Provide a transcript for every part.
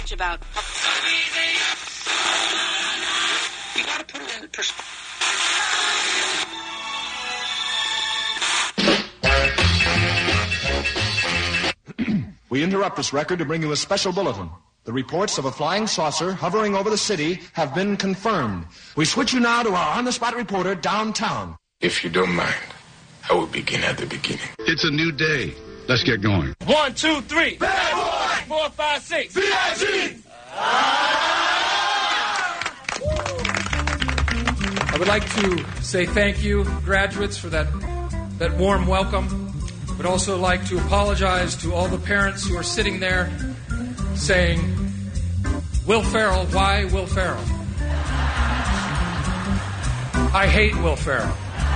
much about... You gotta put it in perspective. We interrupt this record to bring you a special bulletin. The reports of a flying saucer hovering over the city have been confirmed. We switch you now to our on-the-spot reporter downtown. If you don't mind, I will begin at the beginning. It's a new day. Let's get going. 1, 2, 3. Bad boy! 4, 5, 6. B.I.G. I would like to say thank you, graduates, for that warm welcome. Would also like to apologize to all the parents who are sitting there saying, Will Ferrell, why Will Ferrell? I hate Will Ferrell.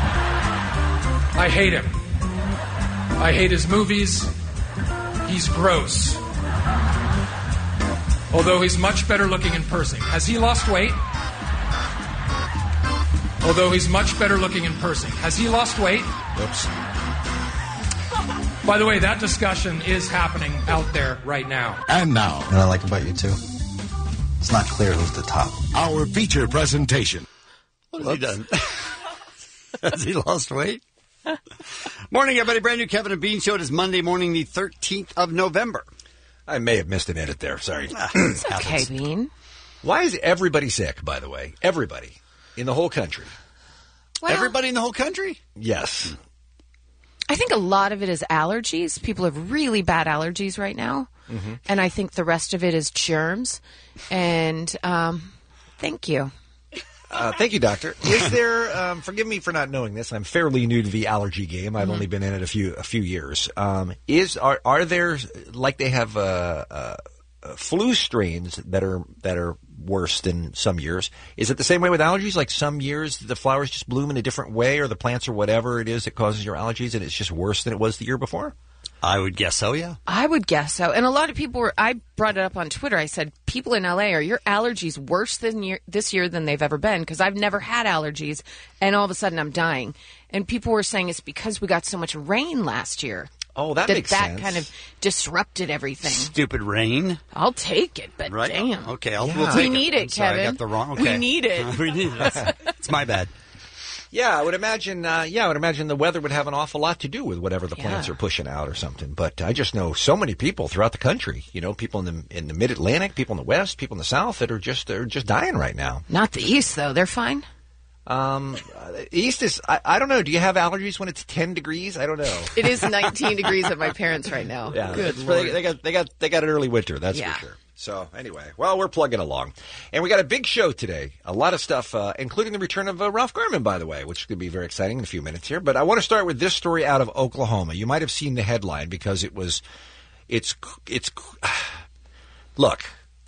I hate him. I hate his movies. He's gross. Although he's much better looking in person. Has he lost weight? Although he's much better looking in person. Has he lost weight? Oops. By the way, that discussion is happening out there right now. And now. What I like about you, too, it's not clear who's the top. Our feature presentation. What has he done? Has he lost weight? Morning, everybody. Brand new Kevin and Bean Show. It is Monday morning, the 13th of November. I may have missed an edit there. Sorry. It's okay, Bean. Why is everybody sick, by the way? Everybody. In the whole country. Well, everybody in the whole country? Yes. I think a lot of it is allergies. People have really bad allergies right now. Mm-hmm. And I think the rest of it is germs. And thank you. Thank you, Doctor. Is there, forgive me for not knowing this, I'm fairly new to the allergy game. I've only been in it a few years. Are there, like they have flu strains that are worse than some years? Is it the same way with allergies? Like some years the flowers just bloom in a different way, or the plants or whatever it is that causes your allergies, and it's just worse than it was the year before? I would guess so, yeah. I would guess so. And a lot of people I brought it up on Twitter. I said, people in LA, are your allergies worse this year than they've ever been? Because I've never had allergies, and all of a sudden I'm dying. And people were saying it's because we got so much rain last year. Oh, that makes sense. That kind of disrupted everything. Stupid rain. I'll take it, but right? Damn. Okay, we'll take we it. need it, Sorry, Kevin. I got the wrong. Okay. We need it. We need it. It's my bad. Yeah, I would imagine. The weather would have an awful lot to do with whatever the plants are pushing out or something. But I just know so many people throughout the country. You know, people in the Mid-Atlantic, people in the West, people in the South that are just dying right now. Not the East though; they're fine. East is. I don't know. Do you have allergies when it's 10 degrees? I don't know. It is 19 degrees at my parents right now. Yeah, good Lord. They got an early winter. That's for sure. So anyway, well, we're plugging along, and we got a big show today. A lot of stuff, including the return of Ralph Garman, by the way, which could be very exciting in a few minutes here. But I want to start with this story out of Oklahoma. You might have seen the headline because it's. Look.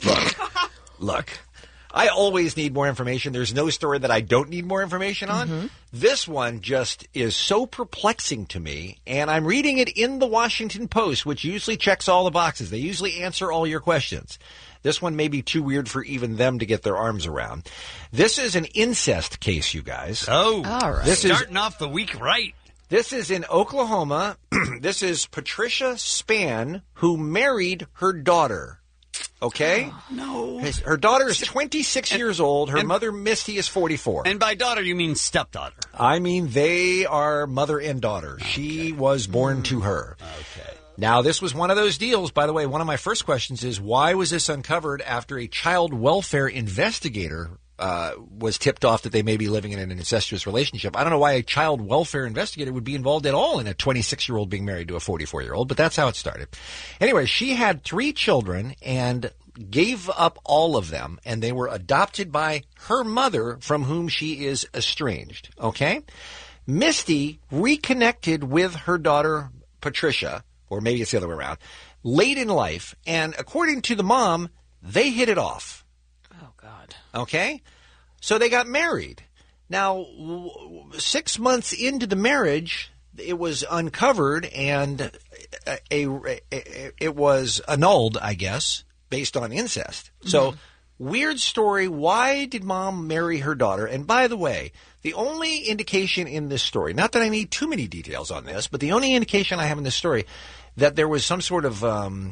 I always need more information. There's no story that I don't need more information on. Mm-hmm. This one just is so perplexing to me, and I'm reading it in the Washington Post, which usually checks all the boxes. They usually answer all your questions. This one may be too weird for even them to get their arms around. This is an incest case, you guys. Oh, all right. Starting off the week right. This is in Oklahoma. This is Patricia Spann, who married her daughter. Okay? Oh, no. Her daughter is 26 years old. Her mother, Misty, is 44. And by daughter, you mean stepdaughter? I mean, they are mother and daughter. Okay. She was born to her. Okay. Now, this was one of those deals. By the way, one of my first questions is, why was this uncovered after a child welfare investigator was tipped off that they may be living in an incestuous relationship? I don't know why a child welfare investigator would be involved at all in a 26-year-old being married to a 44-year-old, but that's how it started. Anyway, she had 3 children and gave up all of them, and they were adopted by her mother, from whom she is estranged. Okay? Misty reconnected with her daughter, Patricia, or maybe it's the other way around, late in life, and according to the mom, they hit it off. Oh, God. Okay? So they got married. Now, 6 months into the marriage, it was uncovered, and it was annulled, I guess, based on incest. So, weird story. Why did mom marry her daughter? And by the way, the only indication in this story, not that I need too many details on this, but the only indication I have in this story, that there was some sort of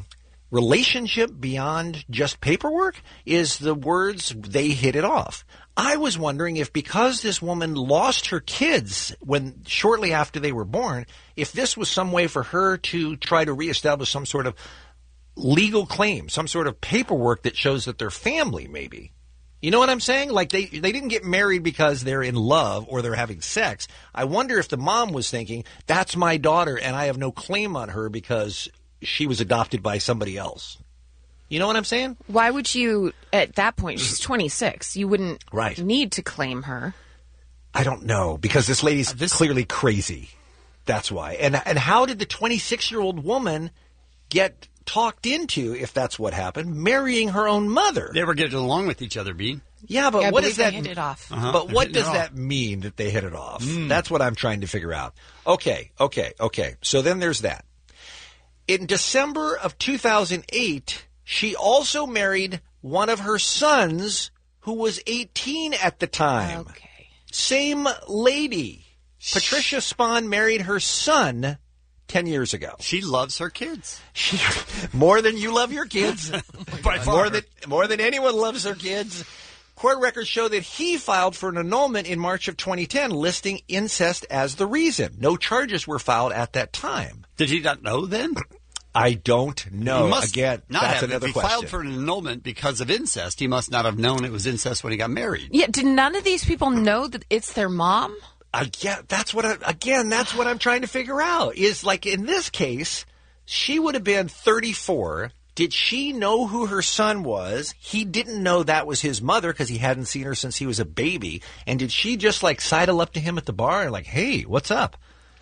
relationship beyond just paperwork is the words they hit it off. I was wondering if because this woman lost her kids shortly after they were born, if this was some way for her to try to reestablish some sort of legal claim, some sort of paperwork that shows that they're family, maybe. You know what I'm saying? Like they didn't get married because they're in love or they're having sex. I wonder if the mom was thinking, that's my daughter and I have no claim on her because she was adopted by somebody else. You know what I'm saying? Why would you, at that point, she's 26, you wouldn't need to claim her. I don't know, because this lady's clearly crazy. That's why. And how did the 26-year-old woman get talked into, if that's what happened, marrying her own mother? They were getting along with each other, Bean. Yeah, but what does that hit it off. But what does that mean that they hit it off? That's what I'm trying to figure out. Okay. So then there's that. In December of 2008, she also married one of her sons who was 18 at the time. Okay. Same lady. Patricia Spahn married her son 10 years ago. She loves her kids. More than you love your kids. By far. More than anyone loves their kids. Court records show that he filed for an annulment in March of 2010, listing incest as the reason. No charges were filed at that time. Did he not know then? I don't know. He must Again, not that's have. another If he question. filed for an annulment because of incest, he must not have known it was incest when he got married. Yeah, did none of these people know that it's their mom? That's what I'm trying to figure out. Is like in this case, she would have been 34. Did she know who her son was? He didn't know that was his mother because he hadn't seen her since he was a baby. And did she just like sidle up to him at the bar and like, hey, what's up?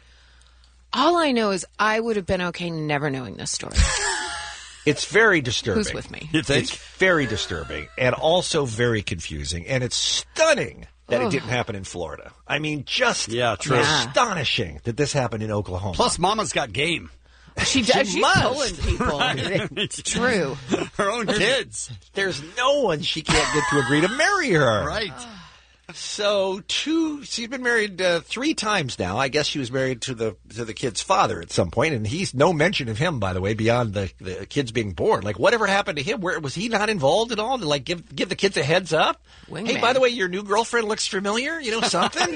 All I know is I would have been okay never knowing this story. It's very disturbing. Who's with me? You think? It's very disturbing and also very confusing. And it's stunning that it didn't happen in Florida. I mean, just astonishing that this happened in Oklahoma. Plus, Mama's got game. She does. She's must. pulling people. It's true. Her own kids. There's no one she can't get to agree to marry her. Right. So she's been married 3 times now. I guess she was married to the kid's father at some point, and he's no mention of him, by the way, beyond the kids being born. Like, whatever happened to him? Where was he not involved at all to like give the kids a heads up? Wingman. Hey, by the way, your new girlfriend looks familiar. You know something?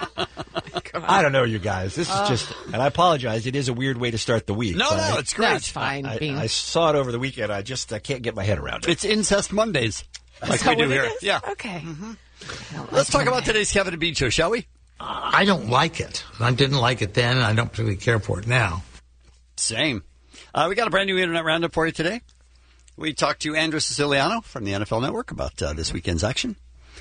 I don't know, you guys. This is just, and I apologize. It is a weird way to start the week. No, it's great. That's fine. I saw it over the weekend. I can't get my head around it. It's Incest Mondays, like we do here. Yeah. Okay. Let's talk about today's Kevin and Bean Show, shall we? I don't like it. I didn't like it then, and I don't particularly care for it now. Same. We got a brand new Internet Roundup for you today. We talked to Andrew Siciliano from the NFL Network about this weekend's action.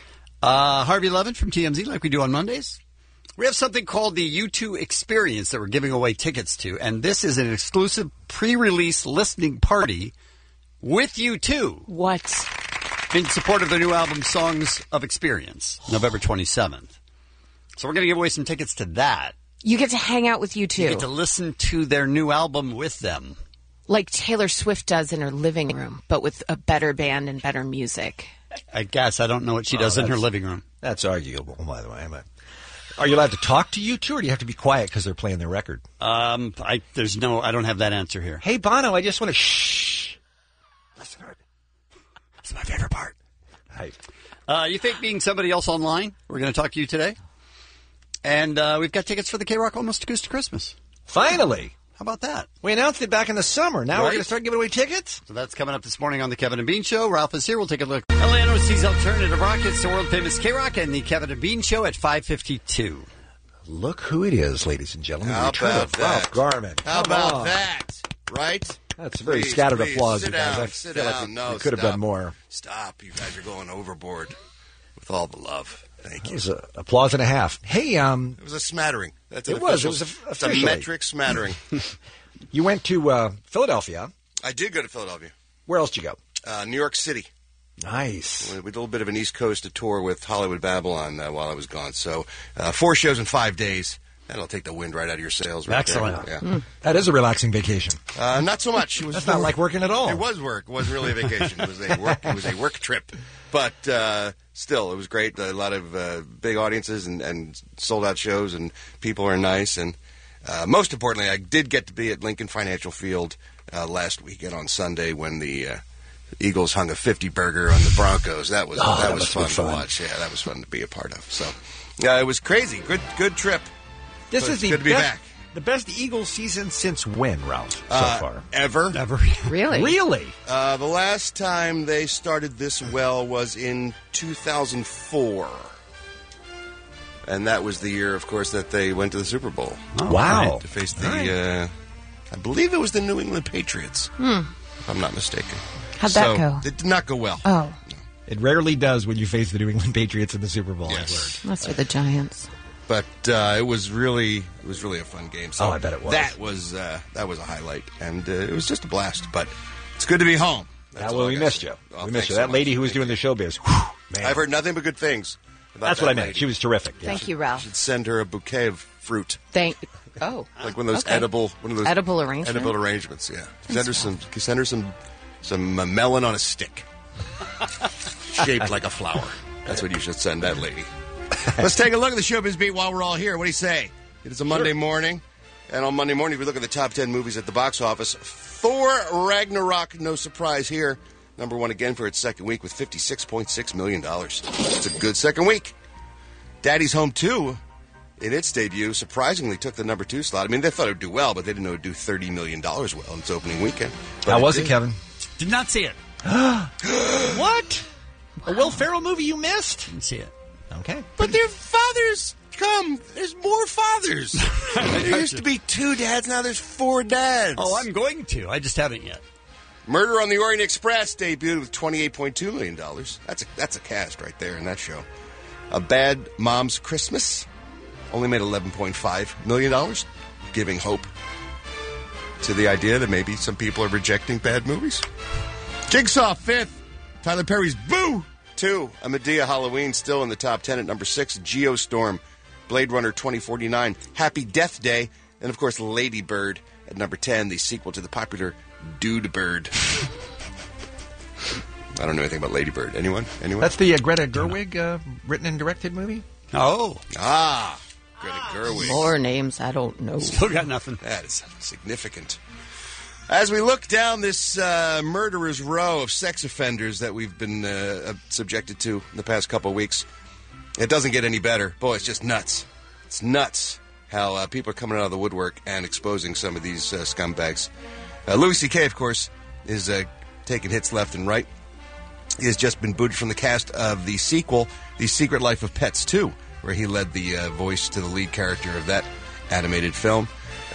Harvey Levin from TMZ, like we do on Mondays. We have something called the U2 Experience that we're giving away tickets to, and this is an exclusive pre-release listening party with U2. What? In support of their new album, Songs of Experience, November 27th. So we're going to give away some tickets to that. You get to hang out with U2. You get to listen to their new album with them. Like Taylor Swift does in her living room, but with a better band and better music. I guess. I don't know what she does in her living room. That's arguable, by the way. Are you allowed to talk to U2, or do you have to be quiet because they're playing their record? I don't have that answer here. Hey, Bono, I just want to shh. Listen to it. That's my favorite part. Right. You think being somebody else online? We're going to talk to you today. And we've got tickets for the K-Rock Almost Acoustic Christmas. Finally. How about that? We announced it back in the summer. Now we're going to start giving away tickets? So that's coming up this morning on the Kevin and Bean Show. Ralph is here. We'll take a look. LANOC's Alternative Rock. It's the world-famous K-Rock and the Kevin and Bean Show at 5:52. Look who it is, ladies and gentlemen. How about that? Ralph Garman. How about that? Right? That's very scattered applause, sit you guys. down, I sit feel down. like No, we could have stop. done more. Stop. You guys are going overboard with all the love. Thank It you. was an applause and a half. Hey, It was a smattering. That's It was It's a officially. metric smattering. You went to Philadelphia. I did go to Philadelphia. Where else did you go? New York City. Nice. We did a little bit of an East Coast tour with Hollywood Babylon while I was gone. So 4 shows in 5 days. That'll take the wind right out of your sails. Right Excellent. There. Yeah. That is a relaxing vacation. Not so much. That's not like working at all. It was work. It wasn't really a vacation. It was a work trip. But still, it was great. A lot of big audiences and sold out shows, and people are nice. And most importantly, I did get to be at Lincoln Financial Field last weekend on Sunday when the Eagles hung a 50 burger on the Broncos. That was fun to watch. Yeah, that was fun to be a part of. So, it was crazy. Good trip. This So is it's good to be back. The best Eagles season since when, Ralph? So far, Ever. Really? Really? The last time they started this well was in 2004. And that was the year, of course, that they went to the Super Bowl. Oh, wow. Right, to face the, I believe it was the New England Patriots, if I'm not mistaken. How'd that go? It did not go well. Oh. It rarely does when you face the New England Patriots in the Super Bowl. Yes. That's for the Giants. But it was really a fun game. So I bet it was. That was a highlight, and it was just a blast. But it's good to be home. That's all I we gotta missed say. you. Oh, We thanks missed you. so That lady much. who was Thank doing you. the showbiz. Whew, man. I've heard nothing but good things about That's that what I meant. lady. She was terrific. Yeah. Thank you, Ralph. Should send her a bouquet of fruit, Like like one of those okay. edible arrangements. Edible arrangements. Yeah. Send her some melon on a stick, shaped like a flower. That's what you should send that lady. Let's take a look at the Showbiz Beat while we're all here. What do you say? It is a Monday morning, and on Monday morning we look at the top 10 movies at the box office. Thor Ragnarok, no surprise here. Number one again for its second week with $56.6 million. It's a good second week. Daddy's Home 2, in its debut, surprisingly took the number 2 slot. I mean, they thought it would do well, but they didn't know it would do $30 million well in its opening weekend. But How was it, did. Kevin? Did not see it. What? A Will Ferrell movie you missed? Didn't see it. Okay. But their fathers come. There's more fathers. There used to be 2 dads, now there's 4 dads. Oh, I'm going to. I just haven't yet. Murder on the Orient Express debuted with $28.2 million. That's a cast right there in that show. A Bad Mom's Christmas only made $11.5 million, giving hope to the idea that maybe some people are rejecting bad movies. Jigsaw, 5th. Tyler Perry's Boo! 2. A Medea Halloween still in the top 10 at number 6. Geostorm. Blade Runner 2049. Happy Death Day. And, of course, Lady Bird at number 10, the sequel to the popular Dude Bird. I don't know anything about Lady Bird. Anyone? That's the Greta Gerwig written and directed movie? Oh. Greta Gerwig. More names I don't know. Still got nothing. That is significant. As we look down this murderer's row of sex offenders that we've been subjected to in the past couple of weeks, it doesn't get any better. Boy, it's just nuts. It's nuts how people are coming out of the woodwork and exposing some of these scumbags. Louis C.K., of course, is taking hits left and right. He has just been booted from the cast of the sequel, The Secret Life of Pets 2, where he led the voice to the lead character of that animated film.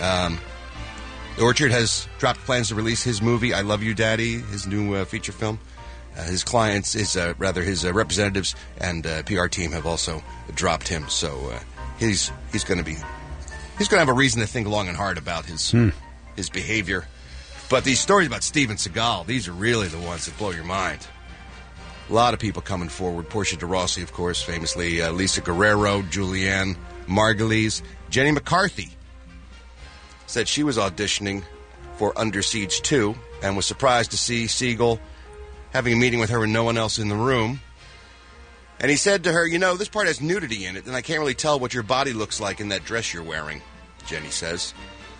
Orchard has dropped plans to release his movie, I Love You, Daddy, his new feature film. His clients, his representatives and PR team have also dropped him. So he's going to have a reason to think long and hard about his behavior. But these stories about Steven Seagal, these are really the ones that blow your mind. A lot of people coming forward. Portia de Rossi, of course, famously. Lisa Guerrero, Julianne Margulies, Jenny McCarthy said she was auditioning for Under Siege 2 and was surprised to see Seagal having a meeting with her and no one else in the room. And he said to her, this part has nudity in it, and I can't really tell what your body looks like in that dress you're wearing, Jenny says.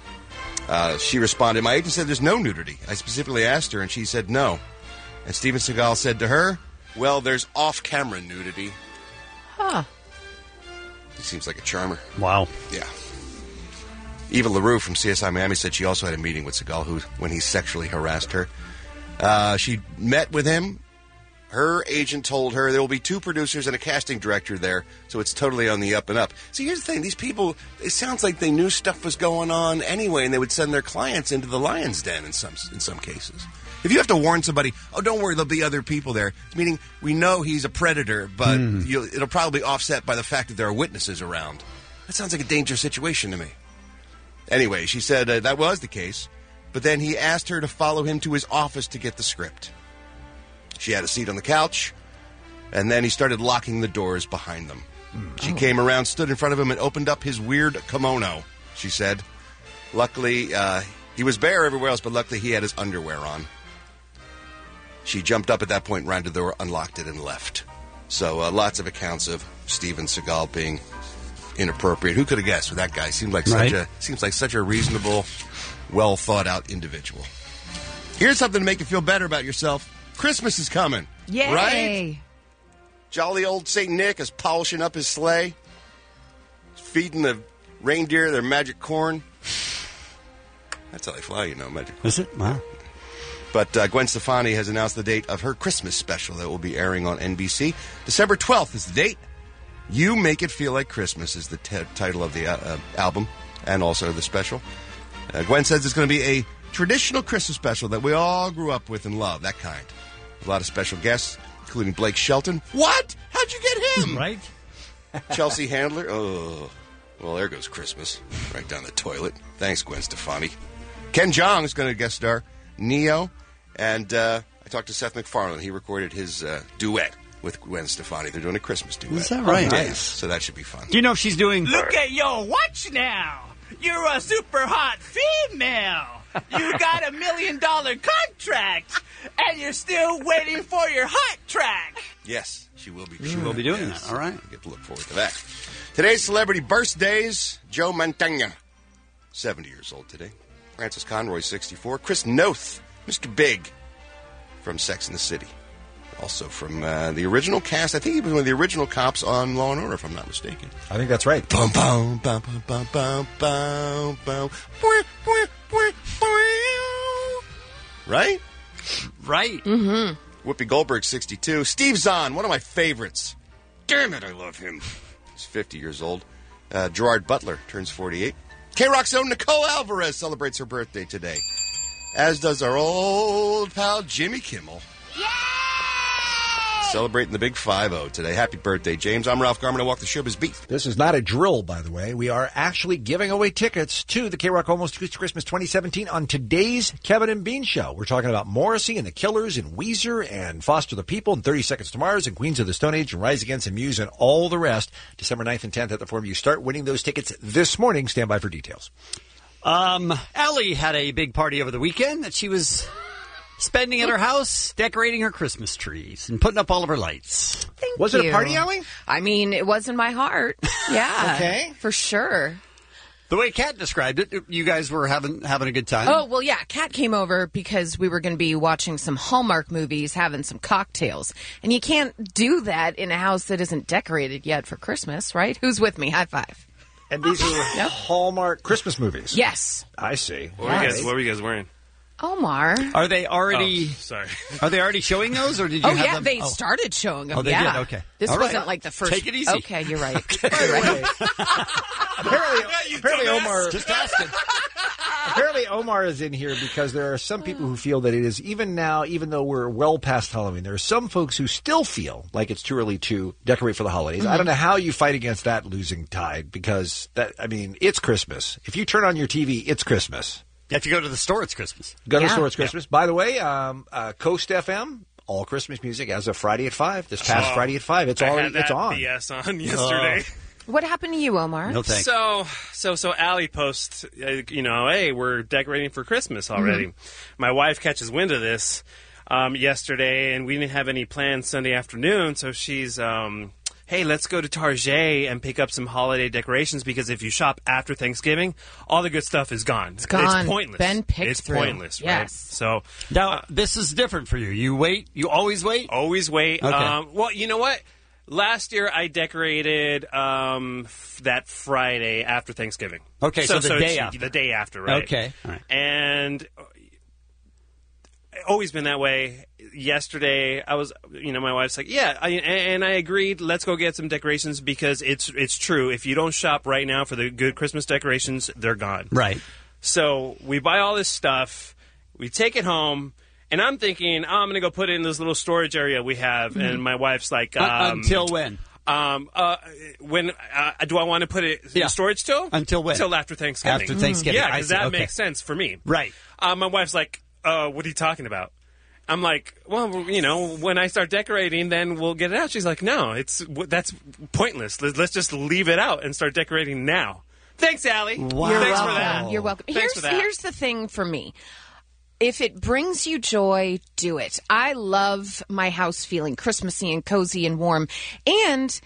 She responded, my agent said there's no nudity. I specifically asked her, and she said no. And Steven Seagal said to her, well, there's off-camera nudity. Huh. He seems like a charmer. Wow. Yeah. Eva LaRue from CSI Miami said she also had a meeting with Seagal when he sexually harassed her. She met with him. Her agent told her there will be 2 producers and a casting director there, so it's totally on the up and up. See, here's the thing. These people, it sounds like they knew stuff was going on anyway, and they would send their clients into the lion's den in some cases. If you have to warn somebody, oh, don't worry, there'll be other people there, meaning we know he's a predator, but it'll probably be offset by the fact that there are witnesses around. That sounds like a dangerous situation to me. Anyway, she said that was the case, but then he asked her to follow him to his office to get the script. She had a seat on the couch, and then he started locking the doors behind them. She came around, stood in front of him, and opened up his weird kimono, she said. Luckily, he was bare everywhere else, but luckily he had his underwear on. She jumped up at that point, ran to the door, unlocked it, and left. So lots of accounts of Steven Seagal being inappropriate. Who could have guessed with that guy? Seems like such a reasonable, well thought out individual. Here's something to make you feel better about yourself. Christmas is coming. Yay! Right? Jolly old St. Nick is polishing up his sleigh, feeding the reindeer their magic corn. That's how they fly, magic corn. Is it? Wow. But Gwen Stefani has announced the date of her Christmas special that will be airing on NBC. December 12th is the date. You Make It Feel Like Christmas is the title of the album and also the special. Gwen says it's going to be a traditional Christmas special that we all grew up with and love, that kind. A lot of special guests, including Blake Shelton. What? How'd you get him? Right. Chelsea Handler. Oh, well, there goes Christmas. Right down the toilet. Thanks, Gwen Stefani. Ken Jeong is going to guest star Neo. And I talked to Seth MacFarlane. He recorded his duet with Gwen Stefani. They're doing a Christmas duet. Is that right? Nice. So that should be fun. Do you know if she's doing... Look at your watch now. You're a super hot female. You got $1 million contract, and you're still waiting for your hot track. Yes, she will be. She will be doing that. All right. Get to look forward to that. Today's celebrity birthdays: Joe Mantegna, 70 years old today. Francis Conroy, 64. Chris Noth, Mr. Big, from Sex and the City. Also from the original cast. I think he was one of the original cops on Law & Order, if I'm not mistaken. I think that's right. Bum, bum, bum, bum, bum, bum, bum, bum. Right? Right. Mm-hmm. Whoopi Goldberg, 62. Steve Zahn, one of my favorites. Damn it, I love him. He's 50 years old. Gerard Butler turns 48. K-Rock's own Nicole Alvarez celebrates her birthday today, as does our old pal Jimmy Kimmel. Yay! Celebrating the big 5-0 today. Happy birthday, James. I'm Ralph Garman. I walk the showbiz beat. This is not a drill, by the way. We are actually giving away tickets to the K-Rock Almost Christmas 2017 on today's Kevin and Bean Show. We're talking about Morrissey and the Killers and Weezer and Foster the People and 30 Seconds to Mars and Queens of the Stone Age and Rise Against and Muse and all the rest. December 9th and 10th at the Forum. You start winning those tickets this morning. Stand by for details. Allie had a big party over the weekend that she was spending at her house, decorating her Christmas trees and putting up all of her lights. Thank Was you. it a party, Allie? I mean, it was in my heart. Yeah. Okay. For sure. The way Kat described it, you guys were having a good time. Oh, well, yeah. Kat came over because we were going to be watching some Hallmark movies, having some cocktails. And you can't do that in a house that isn't decorated yet for Christmas, right? Who's with me? High five. And these are Hallmark Christmas movies. Yes. I see. What were you guys wearing? Omar. Are they already? Sorry. Are they already showing those, or did you? Oh have yeah, them? they started showing them. Oh, they yeah. did? Okay. This All right. wasn't like the first. Take it easy. Okay, you're right. You're right. Apparently, Omar. Just asking. Apparently, Omar is in here because there are some people who feel that it is, even now, even though we're well past Halloween, there are some folks who still feel like it's too early to decorate for the holidays. I don't know how you fight against that losing tide because, it's Christmas. If you turn on your TV, it's Christmas. If you go to the store, it's Christmas. Go to the store, it's Christmas. By the way, Coast FM, all Christmas music as of Friday at 5. This past Friday at 5. It's I already had that it's on. BS on yesterday. What happened to you, Omar? No thanks. So Allie posts, hey, we're decorating for Christmas already. Mm-hmm. My wife catches wind of this yesterday, and we didn't have any plans Sunday afternoon, so she's, hey, let's go to Target and pick up some holiday decorations because if you shop after Thanksgiving, all the good stuff is gone. It's gone. It's pointless. Ben picked It's through. pointless, right? Yes. So Now, this is different for you. You wait. You always wait? always wait. Okay. Well, you know what? Last year I decorated that Friday after Thanksgiving. Okay, so the day it's after. The day after, right? Okay. All right. And always been that way. Yesterday, I was, my wife's like, and I agreed, let's go get some decorations because it's true. If you don't shop right now for the good Christmas decorations, they're gone. Right. So we buy all this stuff, we take it home, and I'm thinking, I'm going to go put it in this little storage area we have, and my wife's like, Until when? When do I want to put it in storage still? Until when? Until after Thanksgiving. After Thanksgiving. Yeah, I because see. that Okay. makes sense for me. Right. My wife's like, what are you talking about? I'm like, well, when I start decorating, then we'll get it out. She's like, no, that's pointless. Let's just leave it out and start decorating now. Thanks, Allie. Wow. Thanks for that. You're welcome. Thanks for that. Here's the thing for me. If it brings you joy, do it. I love my house feeling Christmassy and cozy and warm. And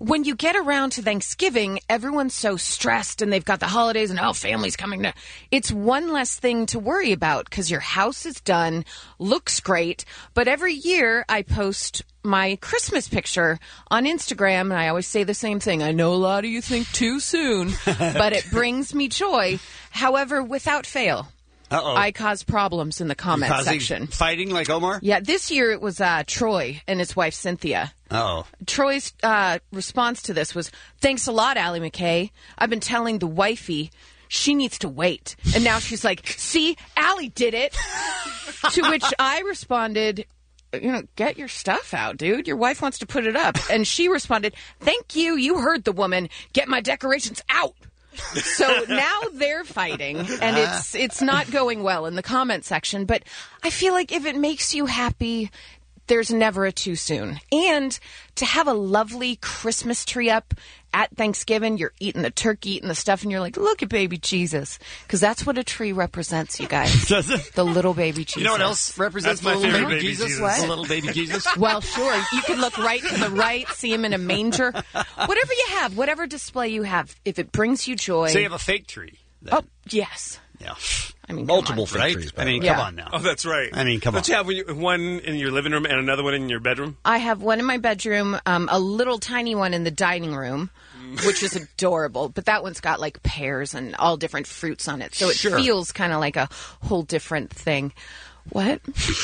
when you get around to Thanksgiving, everyone's so stressed and they've got the holidays and, family's coming. It's one less thing to worry about because your house is done, looks great. But every year I post my Christmas picture on Instagram, and I always say the same thing. I know a lot of you think too soon, but it brings me joy. However, without fail, I cause problems in the comment section. Fighting like Omar? Yeah, this year it was Troy and his wife Cynthia. Oh. Troy's response to this was, "Thanks a lot, Allie McKay. I've been telling the wifey she needs to wait." And now she's like, "See, Allie did it." To which I responded, get your stuff out, dude. Your wife wants to put it up. And she responded, "Thank you. You heard the woman. Get my decorations out." So now they're fighting, and it's not going well in the comment section. But I feel like if it makes you happy, there's never a too soon. And to have a lovely Christmas tree up at Thanksgiving, you're eating the turkey, eating the stuff, and you're like, look at baby Jesus. Because that's what a tree represents, you guys. Does it? The little baby Jesus. You know what else represents the little baby Jesus? What? The little baby Jesus? Well, sure. You can look right to the right, see him in a manger. Whatever you have, whatever display you have, if it brings you joy. So you have a fake tree. Then. Oh, yes. Yeah. I mean, multiple fake trees. I mean, come on now. Oh, that's right. I mean, come on. Don't you have one in your living room and another one in your bedroom? I have one in my bedroom, a little tiny one in the dining room, which is adorable. But that one's got like pears and all different fruits on it. So it feels kind of like a whole different thing. What?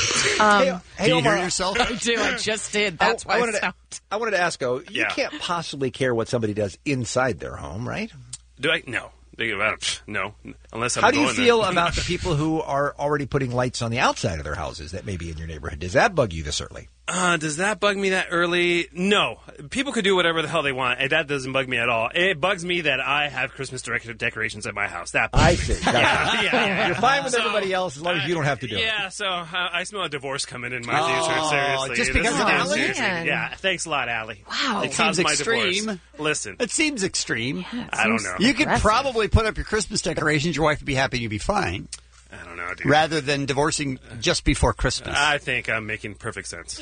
Can you hear yourself? I do. I just did. That's why I wanted to ask, you can't possibly care what somebody does inside their home, right? Do I? No. No, unless I'm How do you going feel there. about the people who are already putting lights on the outside of their houses that may be in your neighborhood? Does that bug you this early? Does that bug me that early? No. People could do whatever the hell they want. That doesn't bug me at all. It bugs me that I have Christmas decorations at my house. That bugs I me. see. Yeah. You're fine with everybody else as long as you don't have to do it. Yeah, so I smell a divorce coming in my future. Seriously. Just because of Allie? Seriously. Yeah, thanks a lot, Allie. Wow. It It caused seems my extreme. divorce. Listen. It seems extreme. I don't know. You could probably put up your Christmas decorations. Your wife would be happy. You'd be fine. I don't know, dude. Rather than divorcing just before Christmas. I think I'm making perfect sense.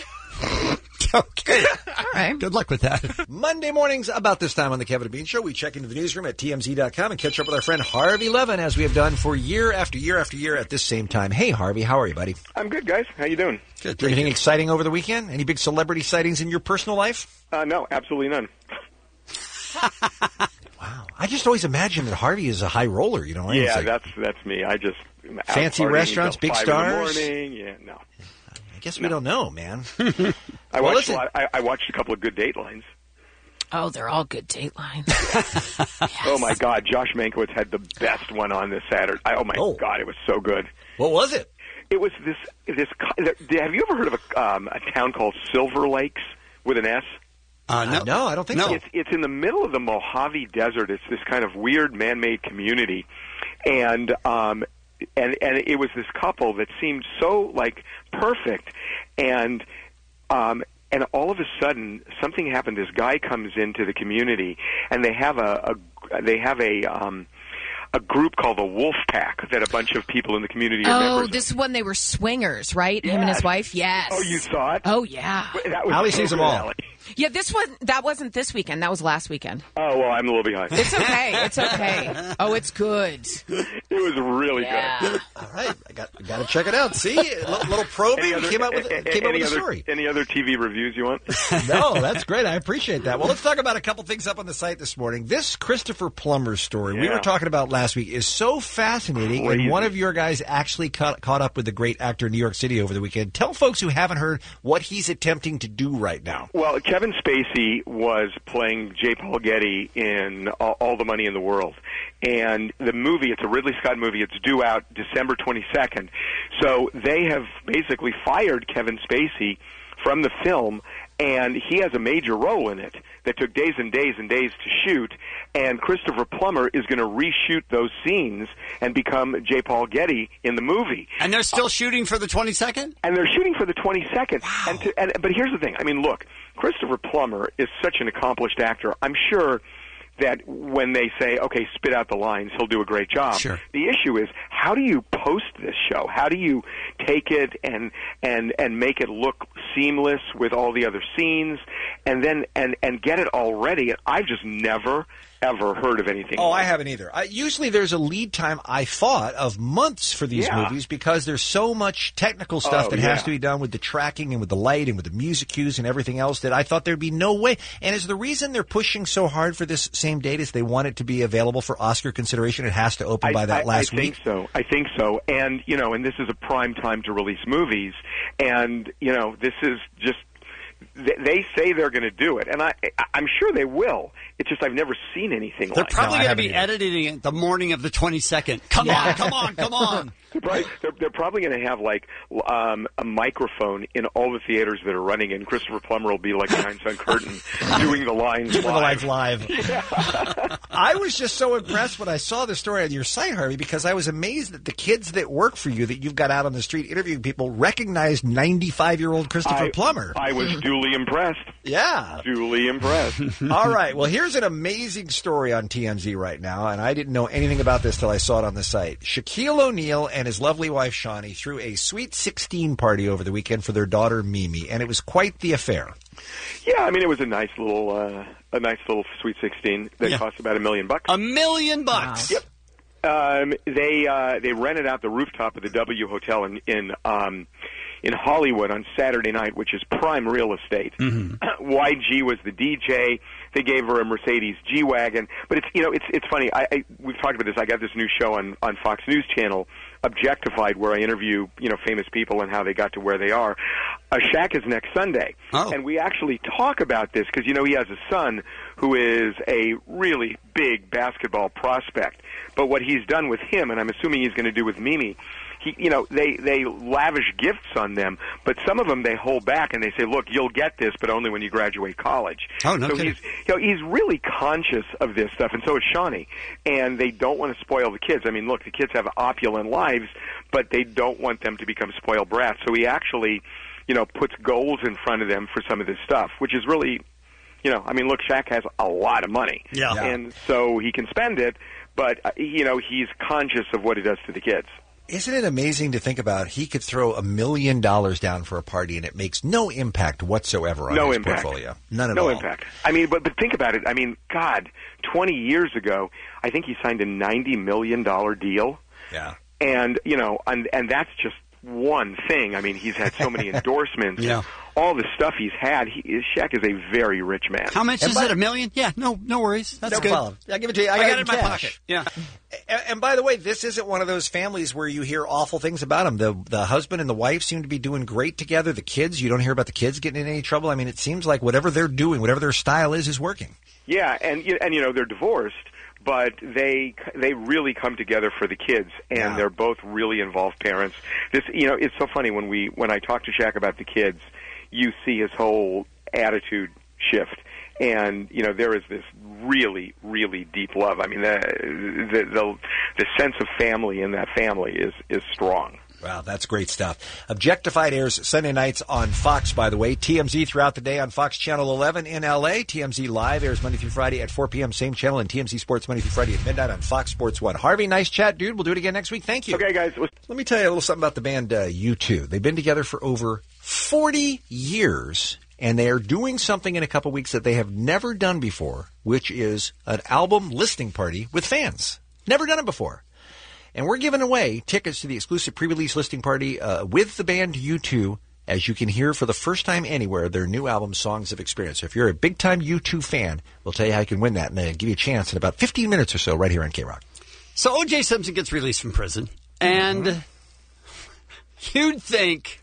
Okay. All right. Good luck with that. Monday mornings, about this time on the Kevin and Bean Show, we check into the newsroom at TMZ.com and catch up with our friend Harvey Levin, as we have done for year after year after year at this same time. Hey, Harvey, how are you, buddy? I'm good, guys. How you doing? Good. Anything exciting over the weekend? Any big celebrity sightings in your personal life? No, absolutely none. Wow. I just always imagine that Harvey is a high roller, you know? Yeah, It's like that's me. I just out fancy partying restaurants, until big 5 stars? in the morning. Yeah, no. I guess we don't know, man. I Well, watched listen. I watched a couple of good Datelines. Oh, they're all good Datelines. Oh my God, Josh Mankiewicz had the best one on this Saturday. Oh my God, it was so good. What was it? It was this. Have you ever heard of a town called Silver Lakes with an S? No, I don't think so. It's in the middle of the Mojave Desert. It's this kind of weird man-made community, and it was this couple that seemed so like perfect, and all of a sudden something happened. This guy comes into the community, and they have a group called the Wolf Pack that a bunch of people in the community are members of. This one, they were swingers, right? Him and his wife? Yes. Oh, you saw it? Oh, yeah. That was Allie so sees them good, all. Allie. Yeah, that wasn't this weekend. That was last weekend. Oh, well, I'm a little behind. It's okay. It's okay. Oh, it's good. It was really good. All right, I got to check it out. See, a little probing came up with a story. Any other TV reviews you want? No, that's great. I appreciate that. Well, let's talk about a couple things up on the site this morning. This Christopher Plummer story we were talking about last week is so fascinating, Crazy. and one of your guys actually caught up with the great actor in New York City over the weekend. Tell folks who haven't heard what he's attempting to do right now. Well, Kevin Spacey was playing J. Paul Getty in All the Money in the World. And the movie, it's a Ridley Scott movie, it's due out December 22nd. So they have basically fired Kevin Spacey from the film, and he has a major role in it that took days and days and days to shoot, and Christopher Plummer is going to reshoot those scenes and become J. Paul Getty in the movie. And they're still shooting for the 22nd? And they're shooting for the 22nd. Wow. But here's the thing. I mean, look, Christopher Plummer is such an accomplished actor. I'm sure that when they say, okay, spit out the lines, he'll do a great job. Sure. The issue is, how do you post this show? How do you take it and make it look seamless with all the other scenes? and then and get it already. And I've just never ever heard of anything. Oh, I haven't either. Usually there's a lead time, I thought, of months for these movies because there's so much technical stuff that has to be done with the tracking and with the light and with the music cues and everything else that I thought there'd be no way. And is the reason they're pushing so hard for this same date is they want it to be available for Oscar consideration? It has to open by that last week? I think so. And, and this is a prime time to release movies. And, this is just... They say they're going to do it, and I'm sure they will. It's just I've never seen anything They're like probably that. going to be editing it the morning of the 22nd. Come on. They're probably going to have like a microphone in all the theaters that are running, and Christopher Plummer will be like behind some curtain doing the lines live. I was just so impressed when I saw the story on your site, Harvey, because I was amazed that the kids that work for you that you've got out on the street interviewing people recognized 95-year-old Christopher Plummer. I was duly impressed. Yeah. Duly impressed. All right. Well, here's an amazing story on TMZ right now, and I didn't know anything about this till I saw it on the site. Shaquille O'Neal and his lovely wife, Shawnee, threw a Sweet 16 party over the weekend for their daughter, Mimi, and it was quite the affair. Yeah, I mean, it was a nice little Sweet 16 that cost about $1 million. $1 million? Wow. Yep. They rented out the rooftop of the W Hotel in Hollywood on Saturday night, which is prime real estate. Mm-hmm. YG was the DJ. They gave her a Mercedes G-Wagon. But it's funny. We've talked about this. I got this new show on Fox News Channel, Objectified, where I interview famous people and how they got to where they are. Shaq is next Sunday, and we actually talk about this because he has a son who is a really big basketball prospect. But what he's done with him, and I'm assuming he's going to do with Mimi, they lavish gifts on them, but some of them they hold back and they say, "Look, you'll get this, but only when you graduate college." Oh, no so kidding. he's really conscious of this stuff, and so is Shawnee. And they don't want to spoil the kids. I mean, look, the kids have opulent lives, but they don't want them to become spoiled brats. So he actually, puts goals in front of them for some of this stuff, which is really, look, Shaq has a lot of money, and so he can spend it, but he's conscious of what he does to the kids. Isn't it amazing to think about? He could throw $1 million down for a party, and it makes no impact whatsoever on his portfolio. None at all. No impact. I mean, but think about it. I mean, God, 20 years ago, I think he signed a $90 million deal. Yeah. And and that's just one thing. I mean, he's had so many endorsements. Yeah. All the stuff he's had. Shaq is a very rich man. How much is it? $1 million? Yeah, no worries. That's good. Problem. I'll give it to you. I got it in my cash. pocket. Yeah. And by the way, this isn't one of those families where you hear awful things about them. The husband and the wife seem to be doing great together. The kids, you don't hear about the kids getting in any trouble. I mean, it seems like whatever they're doing, whatever their style is working. Yeah, and they're divorced, but they really come together for the kids, and they're both really involved parents. This, it's so funny when I talk to Shaq about the kids, you see his whole attitude shift. And there is this really, really deep love. I mean, the sense of family in that family is strong. Wow, that's great stuff. Objectified airs Sunday nights on Fox, by the way. TMZ throughout the day on Fox Channel 11 in L.A. TMZ Live airs Monday through Friday at 4 p.m., same channel, and TMZ Sports Monday through Friday at midnight on Fox Sports 1. Harvey, nice chat, dude. We'll do it again next week. Thank you. Okay, guys. Let me tell you a little something about the band U2. They've been together for over 40 years, and they are doing something in a couple weeks that they have never done before, which is an album listening party with fans. Never done it before. And we're giving away tickets to the exclusive pre-release listening party with the band U2, as you can hear for the first time anywhere their new album, Songs of Experience. So if you're a big-time U2 fan, we'll tell you how you can win that, and give you a chance in about 15 minutes or so right here on K-Rock. So O.J. Simpson gets released from prison, and you'd think...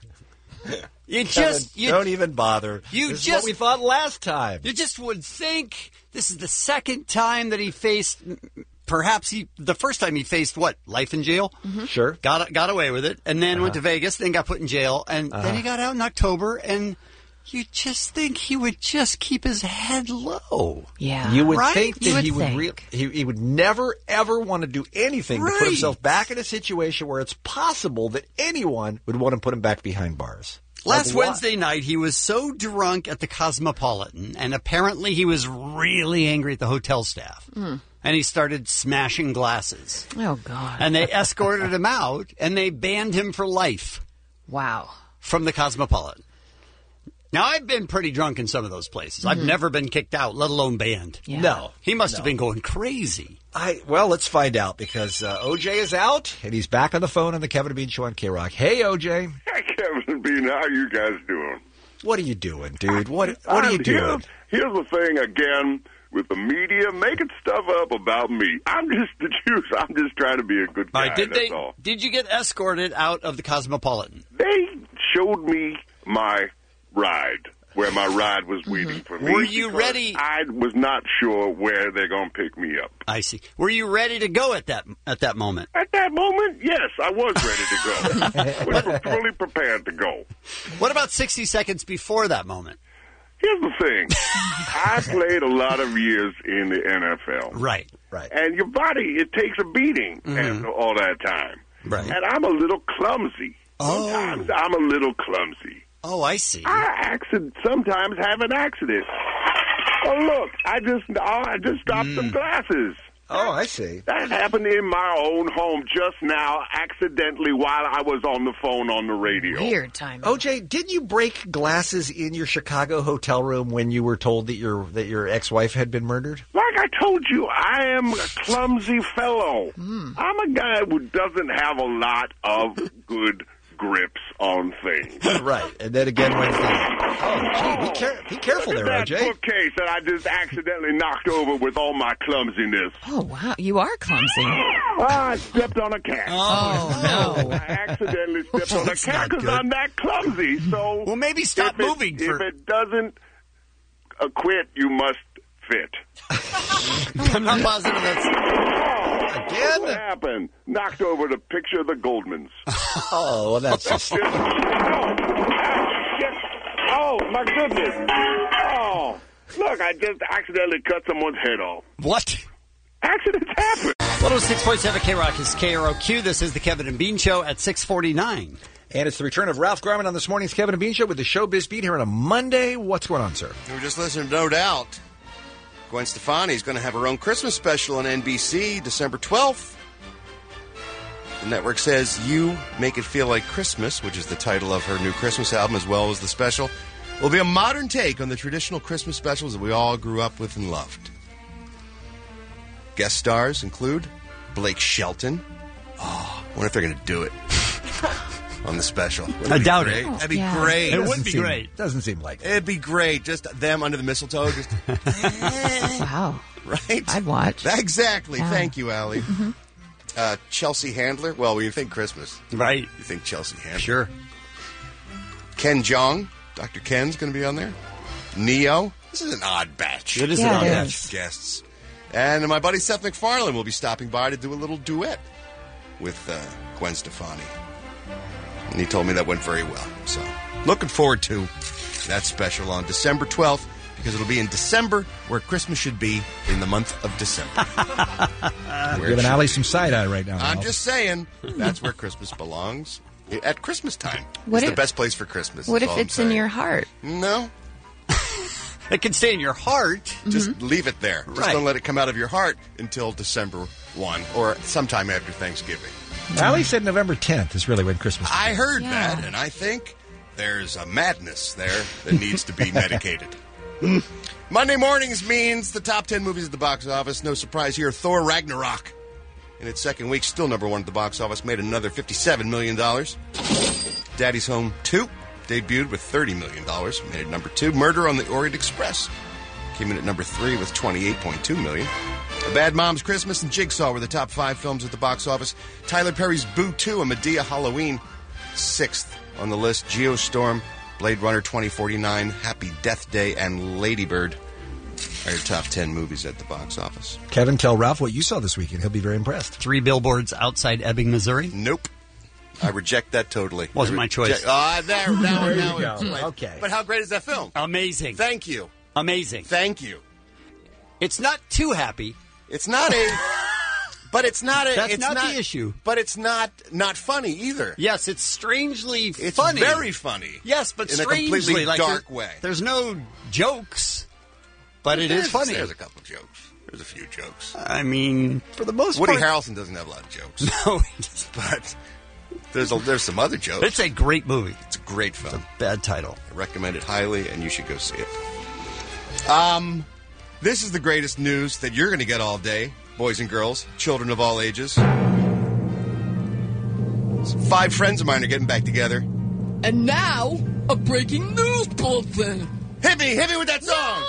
Don't even bother. This is what we thought last time. You just would think this is the second time that he faced... Perhaps the first time he faced life in jail? Mm-hmm. Sure. Got away with it, and then went to Vegas, then got put in jail, and then he got out in October, and you just think he would just keep his head low. Yeah. You would right? think that he would never, ever want to do anything to put himself back in a situation where it's possible that anyone would want to put him back behind bars. Last Wednesday night, he was so drunk at the Cosmopolitan, and apparently he was really angry at the hotel staff. And he started smashing glasses. Oh, God. And they escorted him out, and they banned him for life. Wow. From the Cosmopolitan. Now, I've been pretty drunk in some of those places. I've never been kicked out, let alone banned. Yeah. No. He must have been going crazy. Well, let's find out because OJ is out and he's back on the phone on the Kevin and Bean Show on K-Rock. Hey, OJ. Hey, Kevin and Bean, how you guys doing? What are you doing, dude? What are you doing? Here's the thing again with the media making stuff up about me. I'm just the juice. I'm just trying to be a good guy. All right, that's all. Did you get escorted out of the Cosmopolitan? They showed me my ride, where my ride was waiting for me. Were you ready? I was not sure where they're going to pick me up. I see. Were you ready to go at that moment? At that moment, yes, I was ready to go. Was fully prepared to go. What about 60 seconds before that moment? Here's the thing. I played a lot of years in the NFL. Right. And your body, it takes a beating after all that time. Right. And I'm a little clumsy. Sometimes I'm a little clumsy. Oh, I see. I sometimes have an accident. Oh, look, I just dropped some glasses. Oh, I see. That happened in my own home just now, accidentally, while I was on the phone on the radio. Weird timing. OJ, didn't you break glasses in your Chicago hotel room when you were told that your ex-wife had been murdered? Like I told you, I am a clumsy fellow. I'm a guy who doesn't have a lot of good grips on things. Right, and then again when be careful Look there, at that OJ. bookcase that I just accidentally knocked over with all my clumsiness. Oh, wow. You are clumsy. I stepped on a cat. Oh, no. I accidentally stepped on a cat because I'm that clumsy. So, well, maybe stop moving. If it doesn't quit, you must fit. I'm not positive that's... Again? What happened? Knocked over the picture of the Goldmans. Oh, well, that's just... Oh, my goodness. Oh, look, I just accidentally cut someone's head off. What? Accidents happen. 106.7 K-Rock is KROQ. This is the Kevin and Bean Show at 6:49. And it's the return of Ralph Garman on this morning's Kevin and Bean Show with the Showbiz Beat here on a Monday. What's going on, sir? We were just listening to No Doubt. Gwen Stefani is going to have her own Christmas special on NBC December 12th. The network says You Make It Feel Like Christmas, which is the title of her new Christmas album, as well as the special, will be a modern take on the traditional Christmas specials that we all grew up with and loved. Guest stars include Blake Shelton. Oh, I wonder if they're going to do it on the special. I doubt it. That'd be great. It would be great. Doesn't seem like it. It'd be great. Just them under the mistletoe. Just Wow. right? I'd watch. Exactly. Yeah. Thank you, Allie. Chelsea Handler. Well, when you think Christmas, right? You think Chelsea Handler. Sure. Ken Jeong. Dr. Ken's going to be on there. Neo. This is an odd batch. It is an odd batch. of guests. And my buddy Seth MacFarlane will be stopping by to do a little duet with Gwen Stefani. And he told me that went very well. So, looking forward to that special on December 12th, because it'll be in December, where Christmas should be in the month of December. Giving Allie some side-eye right now. I'm just saying, that's where Christmas belongs. At Christmas time. What It's if- the best place for Christmas. What is if all I'm it's in saying. your heart? No. It can stay in your heart. Just leave it there. Just Right. don't let it come out of your heart until December 1 or sometime after Thanksgiving. Allie said November 10th is really when Christmas is. I heard Yeah. that, and I think there's a madness there that needs to be medicated. Monday mornings means the top 10 movies at the box office. No surprise here, Thor Ragnarok. In its second week, still number one at the box office, made another $57 million. Daddy's Home 2 debuted with $30 million, made it number 2. Murder on the Orient Express came in at number 3 with $28.2 million. A Bad Mom's Christmas and Jigsaw were the top 5 films at the box office. Tyler Perry's Boo 2 and Medea Halloween, 6th on the list. Geostorm, Blade Runner 2049, Happy Death Day, and Lady Bird are your top 10 movies at the box office. Kevin, tell Ralph what you saw this weekend. He'll be very impressed. 3 billboards outside Ebbing, Missouri. Nope. I reject that totally. Wasn't my choice. Now There you go. it's right. Okay. But how great is that film? Amazing. Thank you. Amazing. Thank you. It's not too happy. It's not a... But it's not a... That's it's not the issue. But it's not funny either. Yes, it's strangely It's funny. very funny. Yes, but in a strangely completely like dark way. There's no jokes, but it is funny. There's a couple of jokes. There's a few jokes. I mean, for the most Woody part. Harrelson doesn't have a lot of jokes. No, he doesn't. But There's some other jokes. It's a great movie. It's a great film. It's a bad title. I recommend it highly, and you should go see it. This is the greatest news that you're going to get all day, boys and girls, children of all ages. 5 friends of mine are getting back together. And now, a breaking news bulletin. Hit me with that song.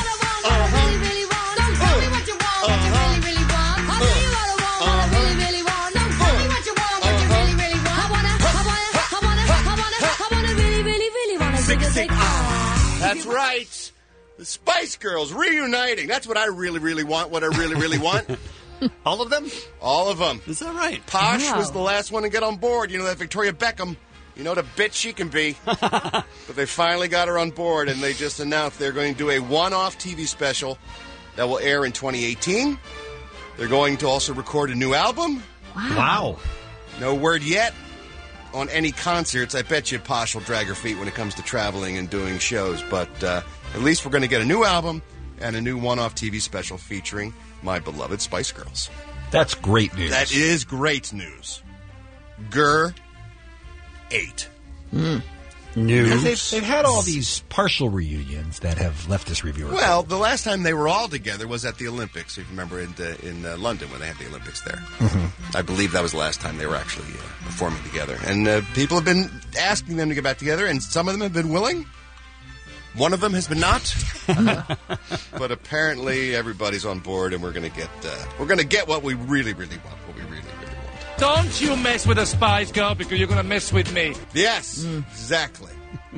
That's right. The Spice Girls reuniting. That's what I really, really want. What I really, really want. All of them? All of them. Is that right? Posh was the last one to get on board. You know that Victoria Beckham. You know what a bitch she can be. But they finally got her on board, and they just announced they're going to do a one-off TV special that will air in 2018. They're going to also record a new album. Wow. No word yet on any concerts. I bet you Posh will drag her feet when it comes to traveling and doing shows. But at least we're going to get a new album and a new one-off TV special featuring my beloved Spice Girls. That's great news. That is great news. Grr 8. News. They've had all these partial reunions that have left us reviewers. Well, the last time they were all together was at the Olympics, if you remember, in London when they had the Olympics there. Mm-hmm. I believe that was the last time they were actually performing together. And people have been asking them to get back together, and some of them have been willing. One of them has been not. But apparently everybody's on board, and we're going to get what we really, really want. What we really, really want. Don't you mess with a Spice Girl because you're going to mess with me. Yes, exactly.